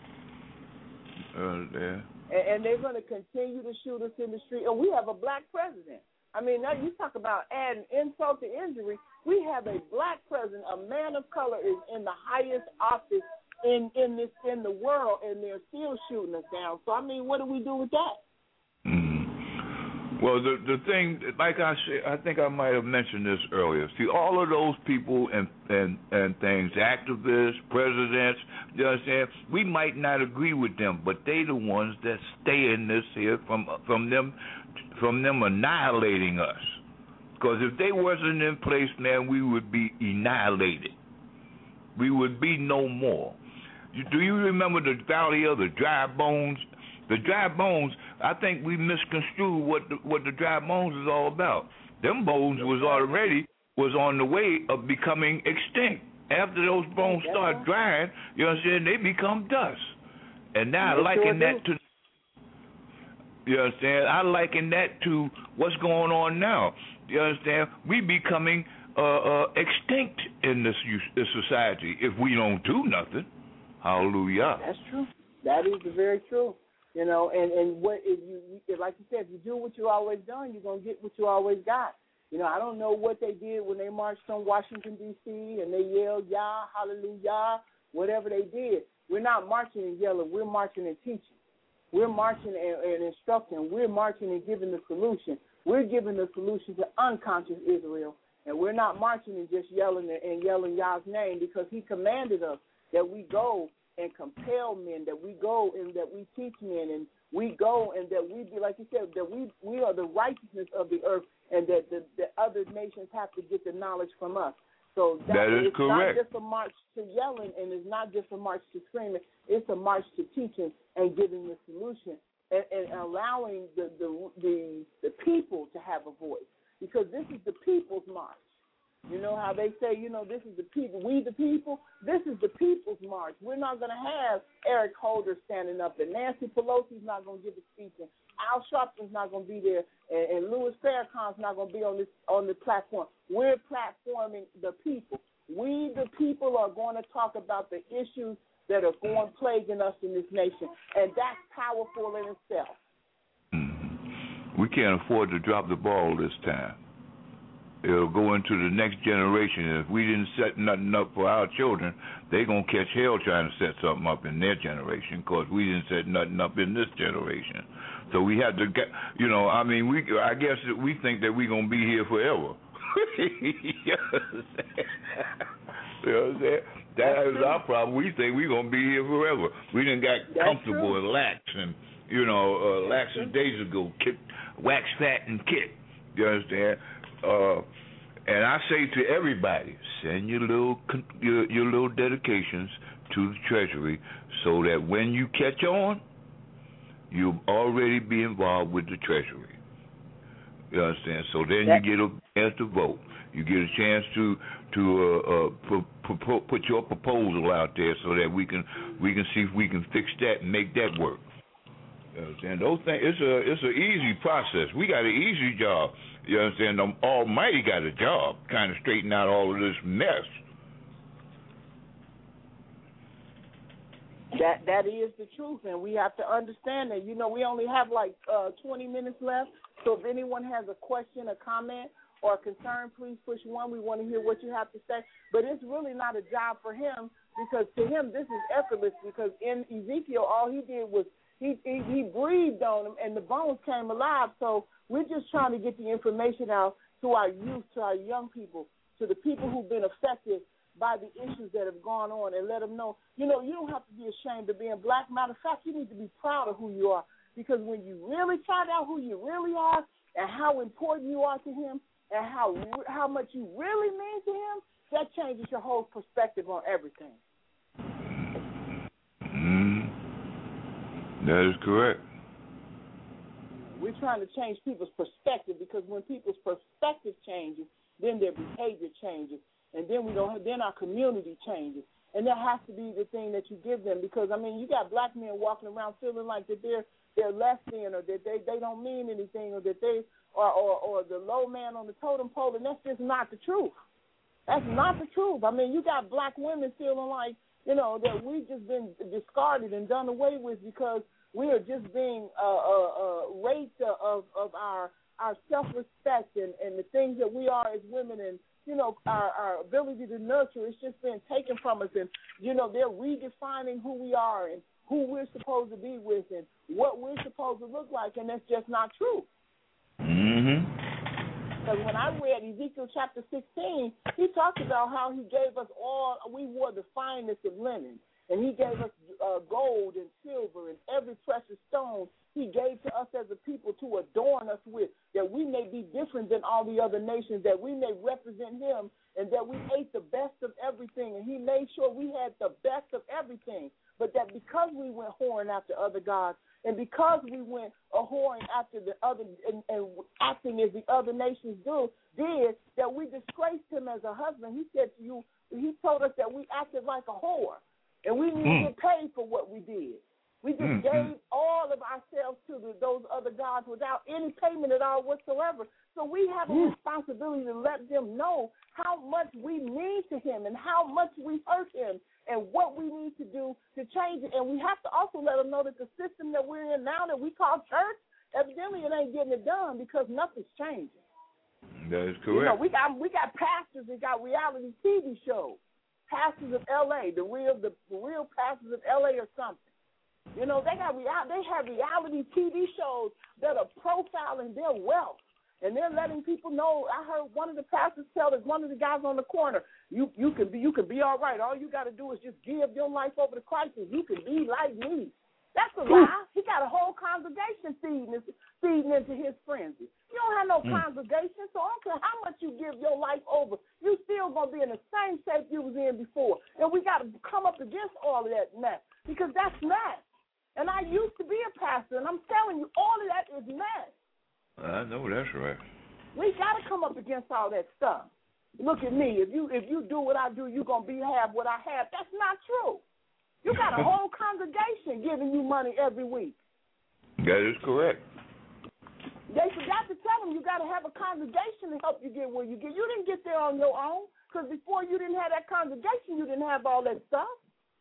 And they're going to continue to shoot us in the street, and we have a black president. I mean, now you talk about adding insult to injury. We have a black president, a man of color, is in the highest office in the world, and they're still shooting us down. So I mean, what do we do with that? Well, the thing, like I said, I think I might have mentioned this earlier. See, all of those people and things, activists, presidents, you understand? We might not agree with them, but they the ones that stay in this here from them annihilating us. Because if they wasn't in place, man, we would be annihilated. We would be no more. Do you remember the Valley of the Dry Bones? The dry bones, I think we misconstrued what the dry bones is all about. Them bones was on the way of becoming extinct. After those bones start drying, you understand, they become dust. And now I liken that to, you understand, I liken that to what's going on now. You understand, we becoming extinct in this society if we don't do nothing. Hallelujah. That's true. That is very true. You know, and what if you, like you said, if you do what you always done, you're gonna get what you always got. You know, I don't know what they did when they marched on Washington D.C. and they yelled Yah, Hallelujah, whatever they did. We're not marching and yelling. We're marching and teaching. We're marching and instructing. We're marching and giving the solution. We're giving the solution to unconscious Israel, and we're not marching and just yelling Yah's name, because He commanded us that we go and compel men, that we go and that we teach men, and we go and that we be, like you said, that we are the righteousness of the earth, and that the other nations have to get the knowledge from us. So that is it's correct. Not just a march to yelling, and it's not just a march to screaming. It's a march to teaching and giving the solution and allowing the people to have a voice, because this is the people's march. You know how they say, you know, this is the people, we the people. This is the people's march. We're not going to have Eric Holder standing up, and Nancy Pelosi's not going to give a speech, and Al Sharpton's not going to be there, and Louis Farrakhan's not going to be on the platform. We're platforming the people. We the people are going to talk about the issues that are going plaguing us in this nation, and that's powerful in itself. We can't afford to drop the ball this time. It'll go into the next generation. If we didn't set nothing up for our children, they're going to catch hell trying to set something up in their generation, because we didn't set nothing up in this generation. So we have to get, you know, I mean, I guess that we think that we're going to be here forever. You know what I'm saying? That is our problem. We think we're going to be here forever. We done got comfortable and lax, and, you know, lax as days ago, wax fat and kick. You understand? And I say to everybody, send your little dedications to the Treasury, so that when you catch on, you'll already be involved with the Treasury. You understand? So then you get a chance to vote. You get a chance to put your proposal out there so that we can see if we can fix that and make that work. You understand? Those things. It's an easy process. We got an easy job. You understand? The Almighty got a job, kind of straighten out all of this mess. That is the truth, and we have to understand that. You know, we only have like 20 minutes left, so if anyone has a question, a comment, or a concern, please push 1. We want to hear what you have to say. But it's really not a job for him, because to him this is effortless, because in Ezekiel all he did was he breathed on them and the bones came alive. So we're just trying to get the information out to our youth, to our young people, to the people who've been affected by the issues that have gone on, and let them know, you know, you don't have to be ashamed of being black. Matter of fact, you need to be proud of who you are, because when you really find out who you really are and how important you are to him and how much you really mean to him, that changes your whole perspective on everything. That is correct. We're trying to change people's perspective, because when people's perspective changes, then their behavior changes. And then then our community changes, and that has to be the thing that you give them. Because I mean, you got black men walking around feeling like that they're less than, or that they don't mean anything, or that they or the low man on the totem pole, and that's just not the truth. That's not the truth. I mean, you got black women feeling like, you know, that we've just been discarded and done away with because we are just being raped of our self-respect and the things that we are as women, and you know, our ability to nurture, it's just been taken from us. And, you know, they're redefining who we are and who we're supposed to be with and what we're supposed to look like, and that's just not true. Because when I read Ezekiel chapter 16, he talked about how he gave us we wore the finest of linen, and he gave us gold and silver and every precious stone he gave to us as a people to adorn us with, that we may be different than all the other nations, that we may represent him, and that we ate the best of everything, and he made sure we had the best of everything. But that because we went whoring after other gods, and because we went whoring after the other and acting as the other nations did, that we disgraced him as a husband. He said to you, he told us that we acted like a whore, and we didn't get paid for what we did. We just gave all of ourselves to those other gods without any payment at all whatsoever. So we have a responsibility to let them know how much we mean to him and how much we hurt him and what we need to do to change it. And we have to also let them know that the system that we're in now that we call church, evidently it ain't getting it done because nothing's changing. That is correct. You know, we got pastors that got reality TV shows. Pastors of L.A., the real pastors of L.A. or something. You know, they have reality TV shows that are profiling their wealth, and they're letting people know. I heard one of the pastors tell one of the guys on the corner, you can be all right. All you got to do is just give your life over to Christ, and you can be like me. That's a lie. He got a whole congregation feeding into his frenzy. You don't have no congregation, so I don't care how much you give your life over, you still gonna be in the same shape you was in before. And we got to come up against all of that mess, because that's mess. And I used to be a pastor, and I'm telling you, all of that is mess. I know that's right. We got to come up against all that stuff. Look at me. If you do what I do, you're going to have what I have. That's not true. You got a whole congregation giving you money every week. That is correct. They forgot to tell them you got to have a congregation to help you get where you get. You didn't get there on your own, because before you didn't have that congregation, you didn't have all that stuff.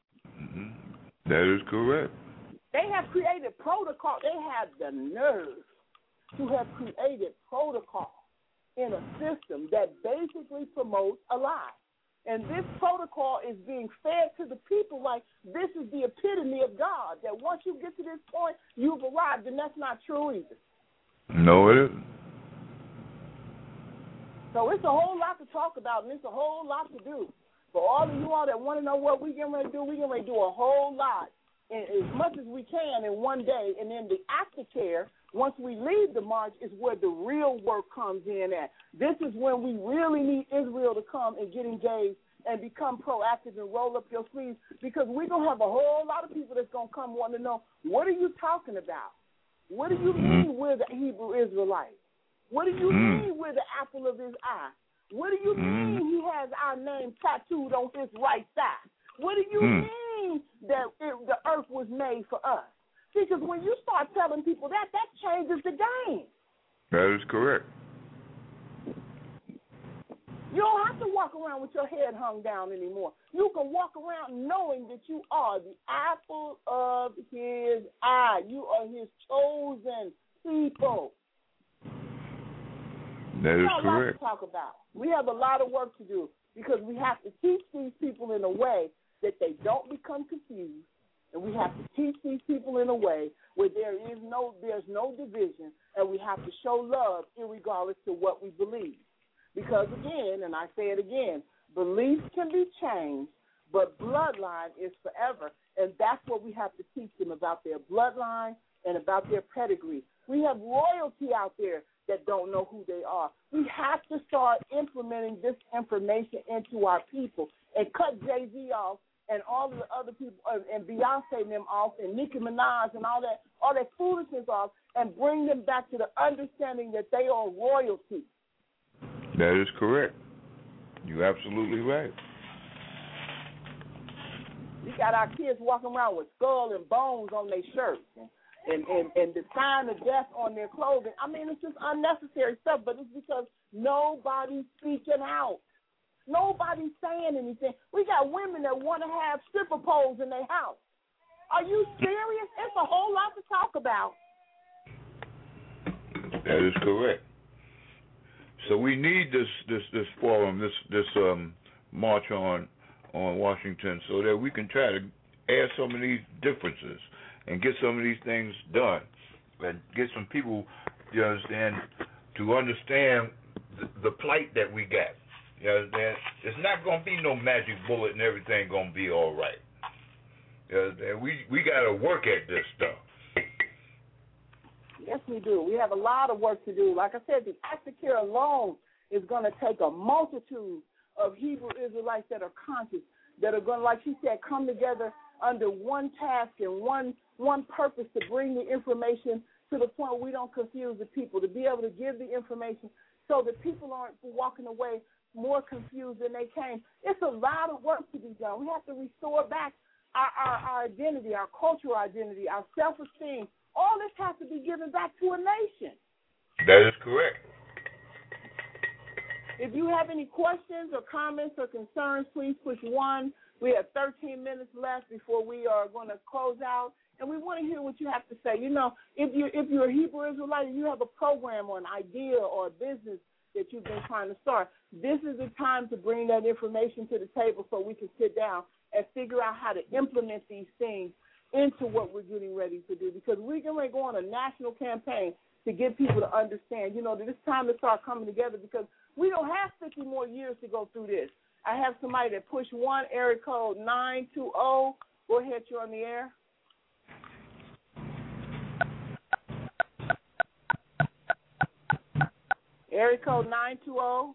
That is correct. They have created protocol. They have the nerve to have created protocol in a system that basically promotes a lie. And this protocol is being fed to the people like this is the epitome of God, that once you get to this point, you've arrived, and that's not true either. No, it isn't. So it's a whole lot to talk about, and it's a whole lot to do. For all of you all that want to know what we're getting ready to do, we're getting ready to do a whole lot. As much as we can in one day, and then the aftercare, once we leave the march, is where the real work comes in at. This is when we really need Israel to come and get engaged and become proactive and roll up your sleeves, because we're going to have a whole lot of people that's going to come wanting to know, what are you talking about? What do you mean we're the Hebrew Israelites? What do you mean we're the apple of his eye? What do you mean he has our name tattooed on his right thigh? What do you mean that the earth was made for us? See, because when you start telling people that changes the game. That is correct. You don't have to walk around with your head hung down anymore. You can walk around knowing that you are the apple of his eye. You are his chosen people. That is correct. We have a lot to talk about. We have a lot of work to do because we have to teach these people in a way that they don't become confused, and we have to teach these people in a way where there's no division, and we have to show love irregardless to what we believe. Because again, and I say it again, beliefs can be changed, but bloodline is forever, and that's what we have to teach them about their bloodline and about their pedigree. We have royalty out there that don't know who they are. We have to start implementing this information into our people and cut Jay-Z off and all the other people and Beyonce and them off and Nicki Minaj and all that foolishness off and bring them back to the understanding that they are royalty. That is correct. You're absolutely right. We got our kids walking around with skull and bones on their shirts and the sign of death on their clothing. I mean, it's just unnecessary stuff, but it's because nobody's speaking out. Nobody's saying anything. We got women that want to have stripper poles in their house. Are you serious? It's a whole lot to talk about. That is correct. So we need this forum, this march on Washington, so that we can try to add some of these differences and get some of these things done, and get some people, you understand, to understand the plight that we got. You understand? It's not going to be no magic bullet and everything going to be all right. You understand? We got to work at this stuff. Yes, we do. We have a lot of work to do. Like I said, the aftercare alone is going to take a multitude of Hebrew Israelites that are conscious, that are going to, like she said, come together under one task and one purpose to bring the information to the point where we don't confuse the people, to be able to give the information so that people aren't walking away more confused than they came. It's a lot of work to be done. We have to restore back our identity, our cultural identity, our self-esteem. All this has to be given back to a nation. That is correct. If you have any questions or comments or concerns, please push 1. We have 13 minutes left before we are going to close out, and we want to hear what you have to say. You know, if you're a Hebrew Israelite and you have a program or an idea or a business that you've been trying to start, this is the time to bring that information to the table so we can sit down and figure out how to implement these things into what we're getting ready to do, because we're going to go on a national campaign to get people to understand, you know, that it's time to start coming together, because we don't have 50 more years to go through this. I have somebody that pushed 1, area code 920. Go ahead, you're on the air. Area code 920.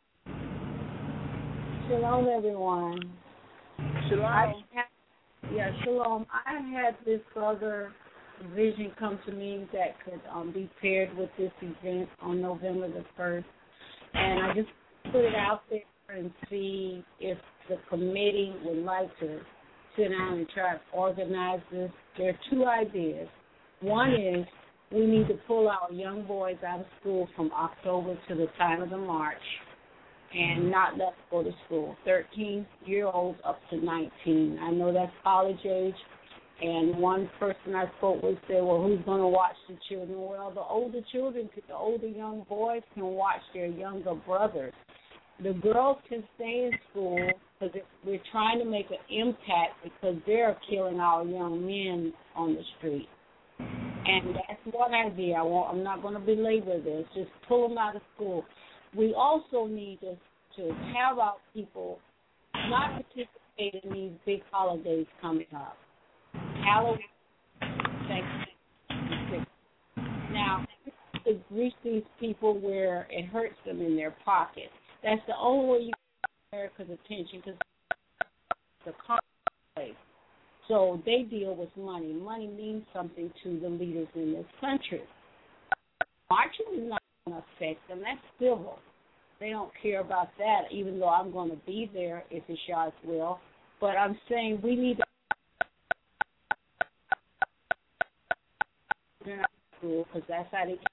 Shalom, everyone. Shalom. Shalom. I had this other vision come to me that could be paired with this event on November the 1st. And I just put it out there and see if the committee would like to sit down and try to organize this. There are 2 ideas. One is we need to pull our young boys out of school from October to the time of the march and not let them go to school. 13-year-olds up to 19. I know that's college age. And one person I spoke with said, well, who's going to watch the children? Well, the older young boys can watch their younger brothers. The girls can stay in school because we're trying to make an impact because they're killing our young men on the street. And that's one idea. I'm not going to belabor this. Just pull them out of school. We also need to have our people not participate in these big holidays coming up. Halloween, Thanksgiving. Now, to reach these people where it hurts them in their pocket. That's the only way you get America's attention, because the commonplace. So they deal with money. Money means something to the leaders in this country. Marching is not going to affect them. That's civil. They don't care about that, even though I'm going to be there if it's God's will. But I'm saying we need to school because that's how they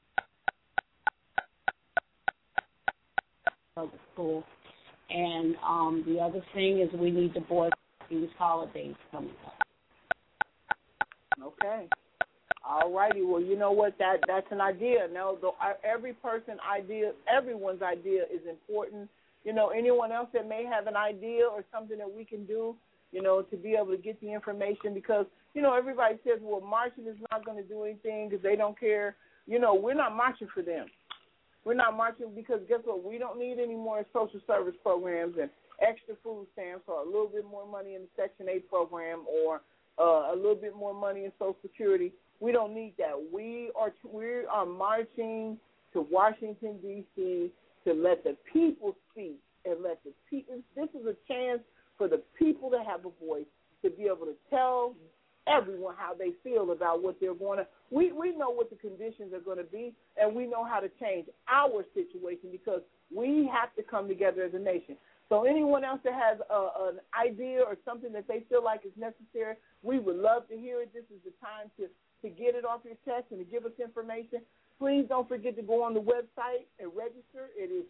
of the school. And the other thing is we need to boycott these holidays coming up. Okay. All righty. Well, you know what? That's an idea. Now, everyone's idea is important. You know, anyone else that may have an idea or something that we can do, you know, to be able to get the information because, you know, everybody says, well, marching is not going to do anything because they don't care. You know, we're not marching for them. We're not marching because guess what? We don't need any more social service programs and extra food stamps or a little bit more money in the Section 8 program or a little bit more money in Social Security. We don't need that. We are marching to Washington, D.C. to let the people speak and let the people. This is a chance for the people to have a voice to be able to tell everyone how they feel about what they're going to. We know what the conditions are going to be, and we know how to change our situation because we have to come together as a nation. So anyone else that has an idea or something that they feel like is necessary, we would love to hear it. This is the time to get it off your chest and to give us information. Please don't forget to go on the website and register. It is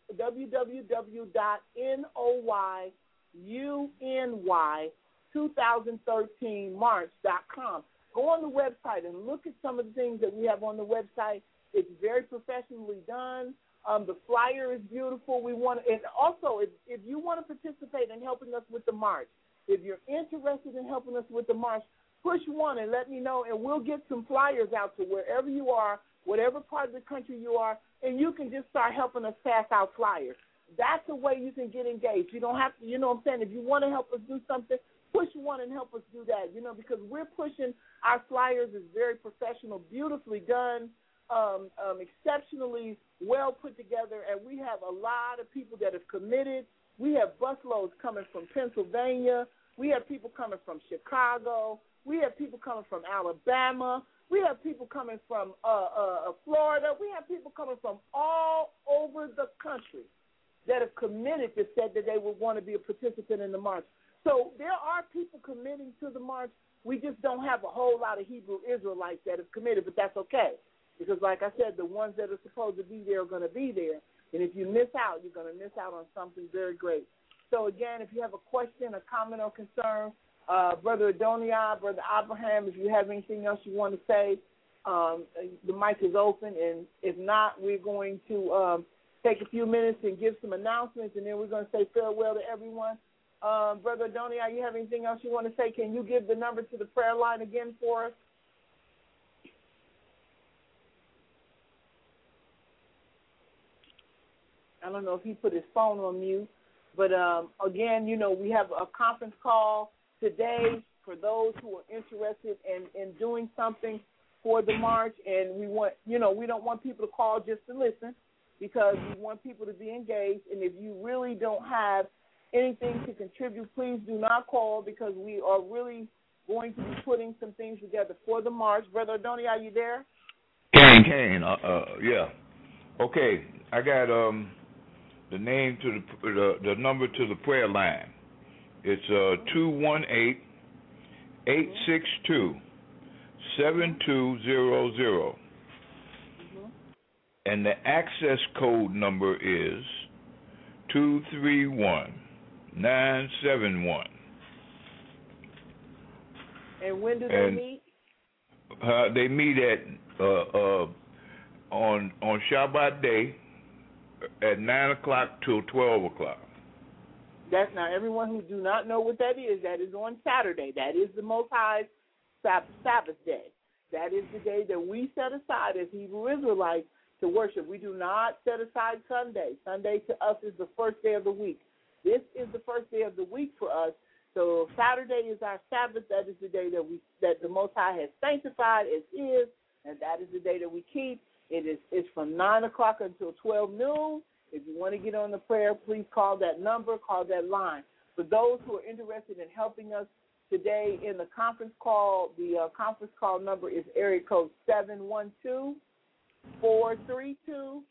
www.NOYUNY2013march.com. Go on the website and look at some of the things that we have on the website. It's very professionally done. The flyer is beautiful. And also, if you want to participate in helping us with the march, if you're interested in helping us with the march, push one and let me know, and we'll get some flyers out to wherever you are, whatever part of the country you are, and you can just start helping us pass out flyers. That's the way you can get engaged. You don't have to, you know what I'm saying? If you want to help us do something, push one and help us do that, you know, because we're pushing our flyers is very professional, beautifully done, exceptionally well put together, and we have a lot of people that have committed. We have busloads coming from Pennsylvania. We have people coming from Chicago. We have people coming from Alabama. We have people coming from Florida. We have people coming from all over the country that have committed to said that they would want to be a participant in the march. So there are people committing to the march. We just don't have a whole lot of Hebrew Israelites that have committed, but that's okay. Because like I said, the ones that are supposed to be there are going to be there. And if you miss out, you're going to miss out on something very great. So, again, if you have a question, a comment, or concern, Brother Adoniah, Brother Abraham, if you have anything else you want to say, the mic is open. And if not, we're going to take a few minutes and give some announcements, and then we're going to say farewell to everyone. Brother Adoniah, you have anything else you want to say? Can you give the number to the prayer line again for us? I don't know if he put his phone on mute. But, again, you know, we have a conference call today for those who are interested in doing something for the march. And we want, you know, we don't want people to call just to listen because we want people to be engaged. And if you really don't have anything to contribute, please do not call because we are really going to be putting some things together for the march. Brother Adoniah, are you there? Kane, yeah. Okay, I got the name to the number to the prayer line. It's 218-862-7200. And the access code number is 231971. And when do they meet? They meet at on Shabbat day at 9 o'clock till 12 o'clock. That's now everyone who do not know what that is on Saturday. That is the Most High's Sabbath day. That is the day that we set aside as Hebrew Israelites to worship. We do not set aside Sunday. Sunday to us is the first day of the week. This is the first day of the week for us. So Saturday is our Sabbath. That is the day that the Most High has sanctified as is, and that is the day that we keep. It's from 9 o'clock until 12 noon. If you want to get on the prayer, please call that number, call that line. For those who are interested in helping us today in the conference call. The conference call number is area code 712-432-0075,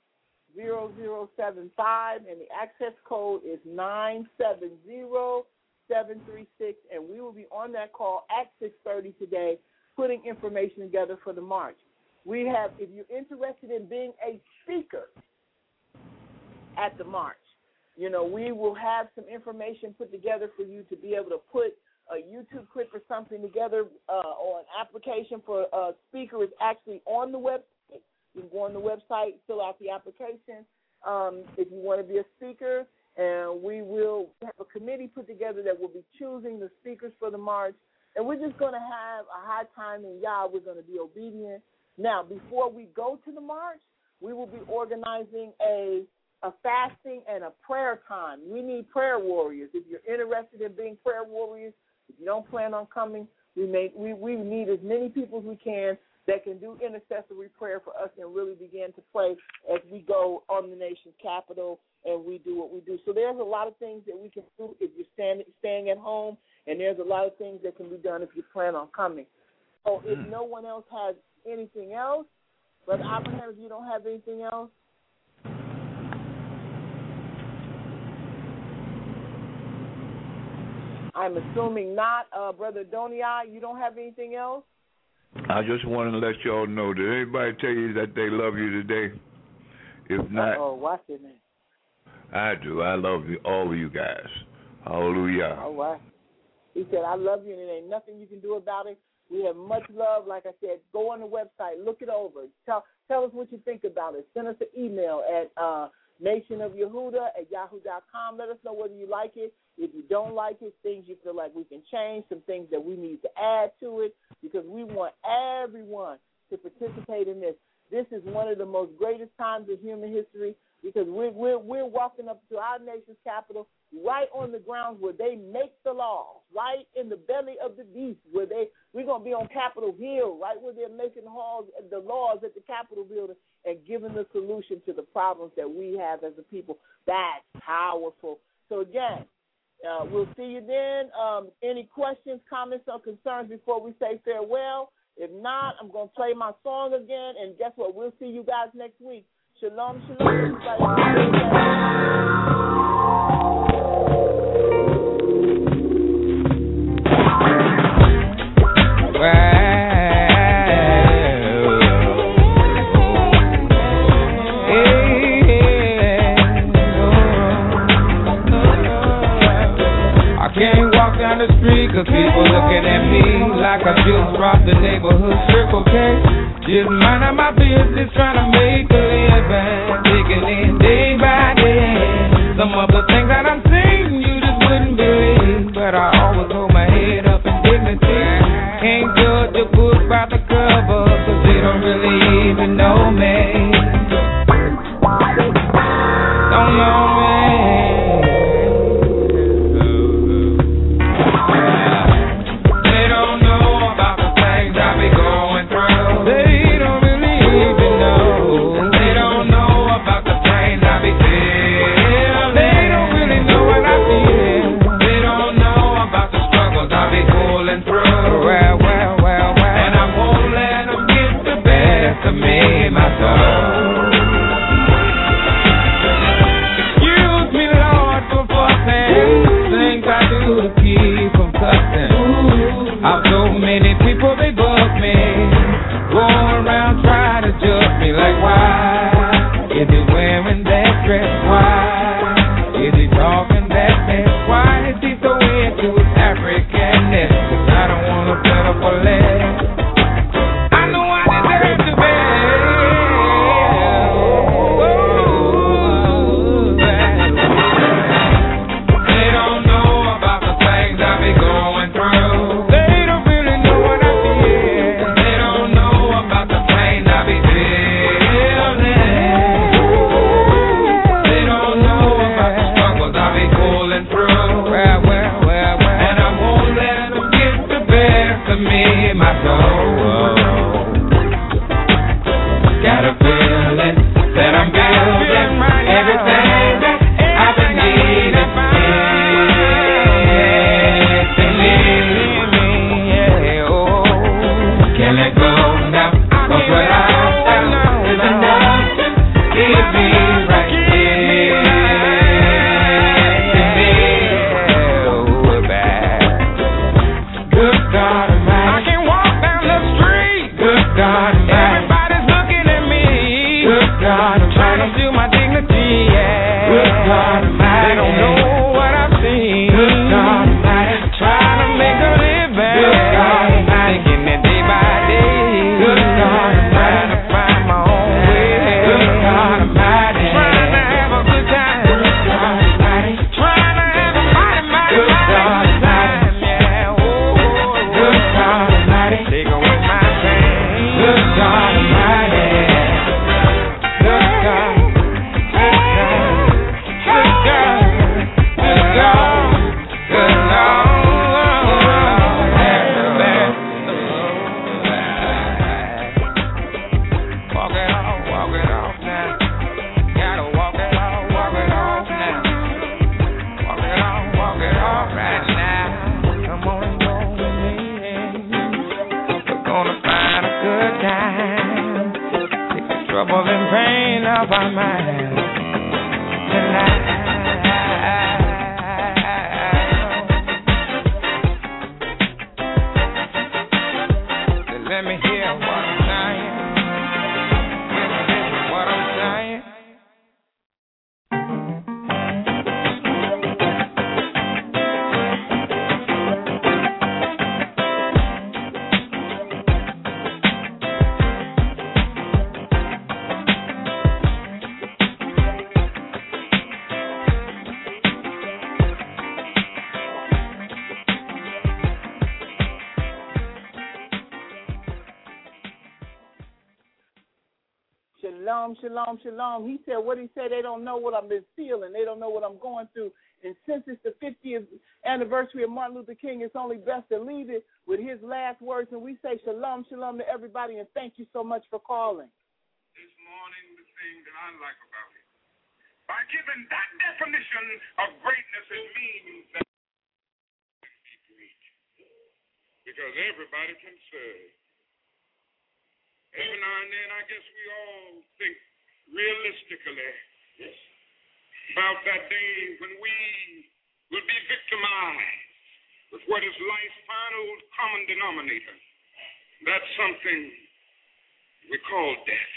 and the access code is 970736, and we will be on that call at 6:30 today, putting information together for the march. We have, if you're interested in being a speaker at the march, you know, we will have some information put together for you to be able to put a YouTube clip or something together, or an application for a speaker is actually on the website. You can go on the website, fill out the application if you want to be a speaker, and we will have a committee put together that will be choosing the speakers for the march, and we're just going to have a high time in Yah. We're going to be obedient. Now, before we go to the march, we will be organizing a fasting and a prayer time. We need prayer warriors. If you're interested in being prayer warriors, if you don't plan on coming, we need as many people as we can that can do intercessory prayer for us and really begin to pray as we go on the nation's capital and we do what we do. So there's a lot of things that we can do if you're staying at home, and there's a lot of things that can be done if you plan on coming. So if no one else has anything else, Brother Abraham, if you don't have anything else. I'm assuming not. Brother Donia, you don't have anything else? I just want to let y'all know, did anybody tell you that they love you today? If not, what's your name? I do. I love you, all of you guys. Hallelujah. All right. He said, I love you, and there ain't nothing you can do about it. We have much love. Like I said, go on the website, look it over. Tell us what you think about it. Send us an email at nationofyehuda@yahoo.com. Let us know whether you like it. If you don't like it, things you feel like we can change, some things that we need to add to it, because we want everyone to participate in this. This is one of the most greatest times in human history, because we're walking up to our nation's capital, right on the grounds where they make the laws, right in the belly of the beast, where we're going to be on Capitol Hill, right where they're making the laws at the Capitol building and giving the solution to the problems that we have as a people. That's powerful. So again, we'll see you then. Any questions, comments, or concerns before we say farewell? If not, I'm going to play my song again, and guess what? We'll see you guys next week. Shalom, shalom. The street, cause people looking at me like I just robbed the neighborhood Circle K. Just minding my business, trying to make a living, taking in day by day. Some of the things that I'm saying you just wouldn't believe, but I always hold my head up in dignity. Can't judge a book by the cover, cause they don't really even know me. Don't know me. I've so many people, they bug me, going around trying to judge me like, why is he wearing that dress? Why is he talking that mess? Why is he so into his Africanness? 'Cause I don't want to settle for less. I know I deserve to be. They don't know about the things I be going through. They don't Good God Almighty. I can walk down the street. Good God Almighty. Everybody's looking at me. Good God Almighty. Trying to steal my dignity, yeah. Good God Almighty. They don't know what I've seen. Good God Almighty. Trying to make a living. Good God Almighty. Taking it day by day. Good God Almighty. Trying to find my own way. Good God Almighty. Trying to have a good time. Good God Almighty. Trying to have a mighty, mighty, mighty good time, yeah. Oh, good God Almighty. Take away my pain. Good God Almighty. Good God. Good God. Good God. Good God. Good Lord. Walk it off now. Gotta walk it off now. Walk it off right now. Come on and go with me. We're gonna find a good time. Take the trouble and pain off our minds tonight. Let me hear what I'm saying. Listen what I'm saying. Shalom, shalom, shalom. He said what he said. They don't know what I've been feeling. They don't know what I'm going through. And since it's the 50th anniversary of Martin Luther King, it's only best to leave it with his last words. And we say shalom, shalom to everybody. And thank you so much for calling. This morning, the thing that I like about it, by giving that definition of greatness, it means that because everybody can serve. Every now and then, I guess we all think realistically about that day when we will be victimized with what is life's final common denominator. That's something we call death.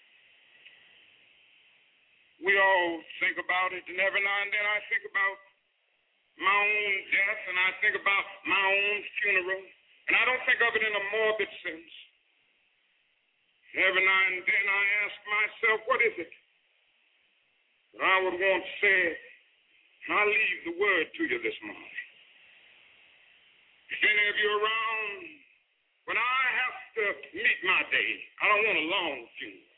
We all think about it, and every now and then I think about my own death, and I think about my own funeral, and I don't think of it in a morbid sense. Every now and then I ask myself, what is it that I would want to say? And I leave the word to you this morning. If any of you are around, when I have to meet my day, I don't want a long funeral.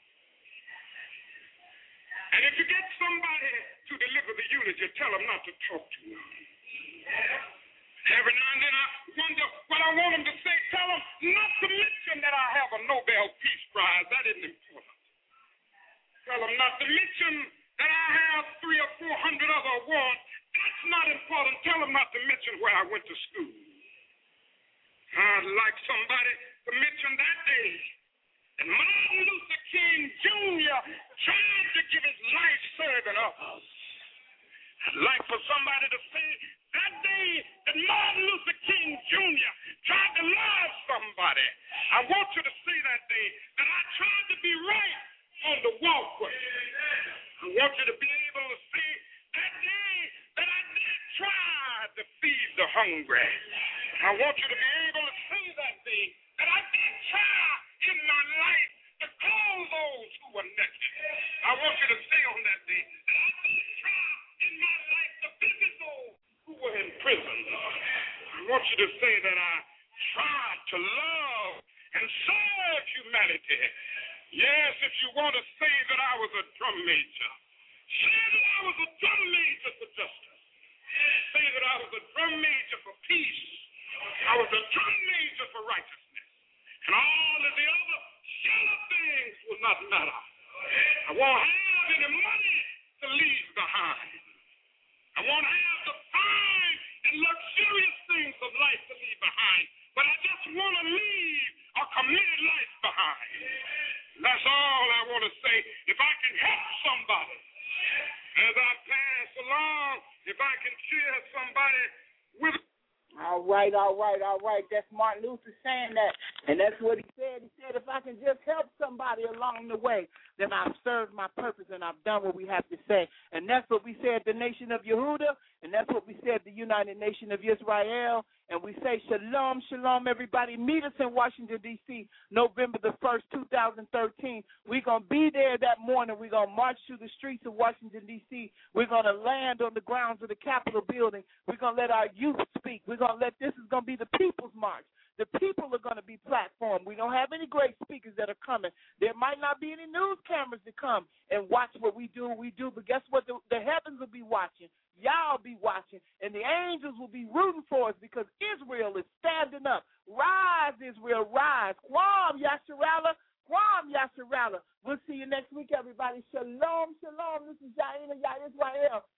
And if you get somebody to deliver the eulogy, tell them not to talk too long. Every now and then I wonder what I want them to say. Tell them not to mention that I have a Nobel Peace Prize. That isn't important. Tell them not to mention that I have 300 or 400 other awards. That's not important. Tell them not to mention where I went to school. I'd like somebody to mention that day that Martin Luther King Jr. tried to give his life serving others. I'd like for somebody to say that day that Martin Luther King Jr. tried to love somebody. I want you to say that day that I tried to be right on the walkway. I want you to be able to say that day that I did try to feed the hungry. I want you to be able to say that day that I did try in my life to clothe those who were naked. I want you to say on that day that I did try in my life to visit those who were in prison. I want you to say that I tried to love and serve humanity. Yes, if you want to say that I was a drum major, say that I was a drum major for justice. Say that I was a drum major for peace. I was a drum major for righteousness. And all of the other shallow things will not matter. I won't have any money to leave behind. I won't have the fine and luxurious things of life to leave behind. But I just want to leave a committed life behind. That's all I want to say. If I can help somebody as I pass along, if I can cheer somebody with. All right. That's Martin Luther saying that. And that's what he said. He said, if I can just help somebody along the way, then I've served my purpose and I've done what we have to say. And that's what we said, the nation of Yehuda, and that's what we said, the United Nation of Israel. And we say, shalom, shalom, everybody. Meet us in Washington, D.C., November the 1st, 2013. We're going to be there that morning. We're going to march through the streets of Washington, D.C. We're going to land on the grounds of the Capitol building. We're going to let our youth speak. We're going to let this is going to be the People's March. The people are going to be platformed. We don't have any great speakers that are coming. There might not be any news cameras to come and watch what we do. But guess what? The heavens will be watching. Y'all be watching. And the angels will be rooting for us because Israel is standing up. Rise, Israel, rise. Kwam Yasharallah. Kwam Yasharallah. We'll see you next week, everybody. Shalom, shalom. This is Yaina, Israel.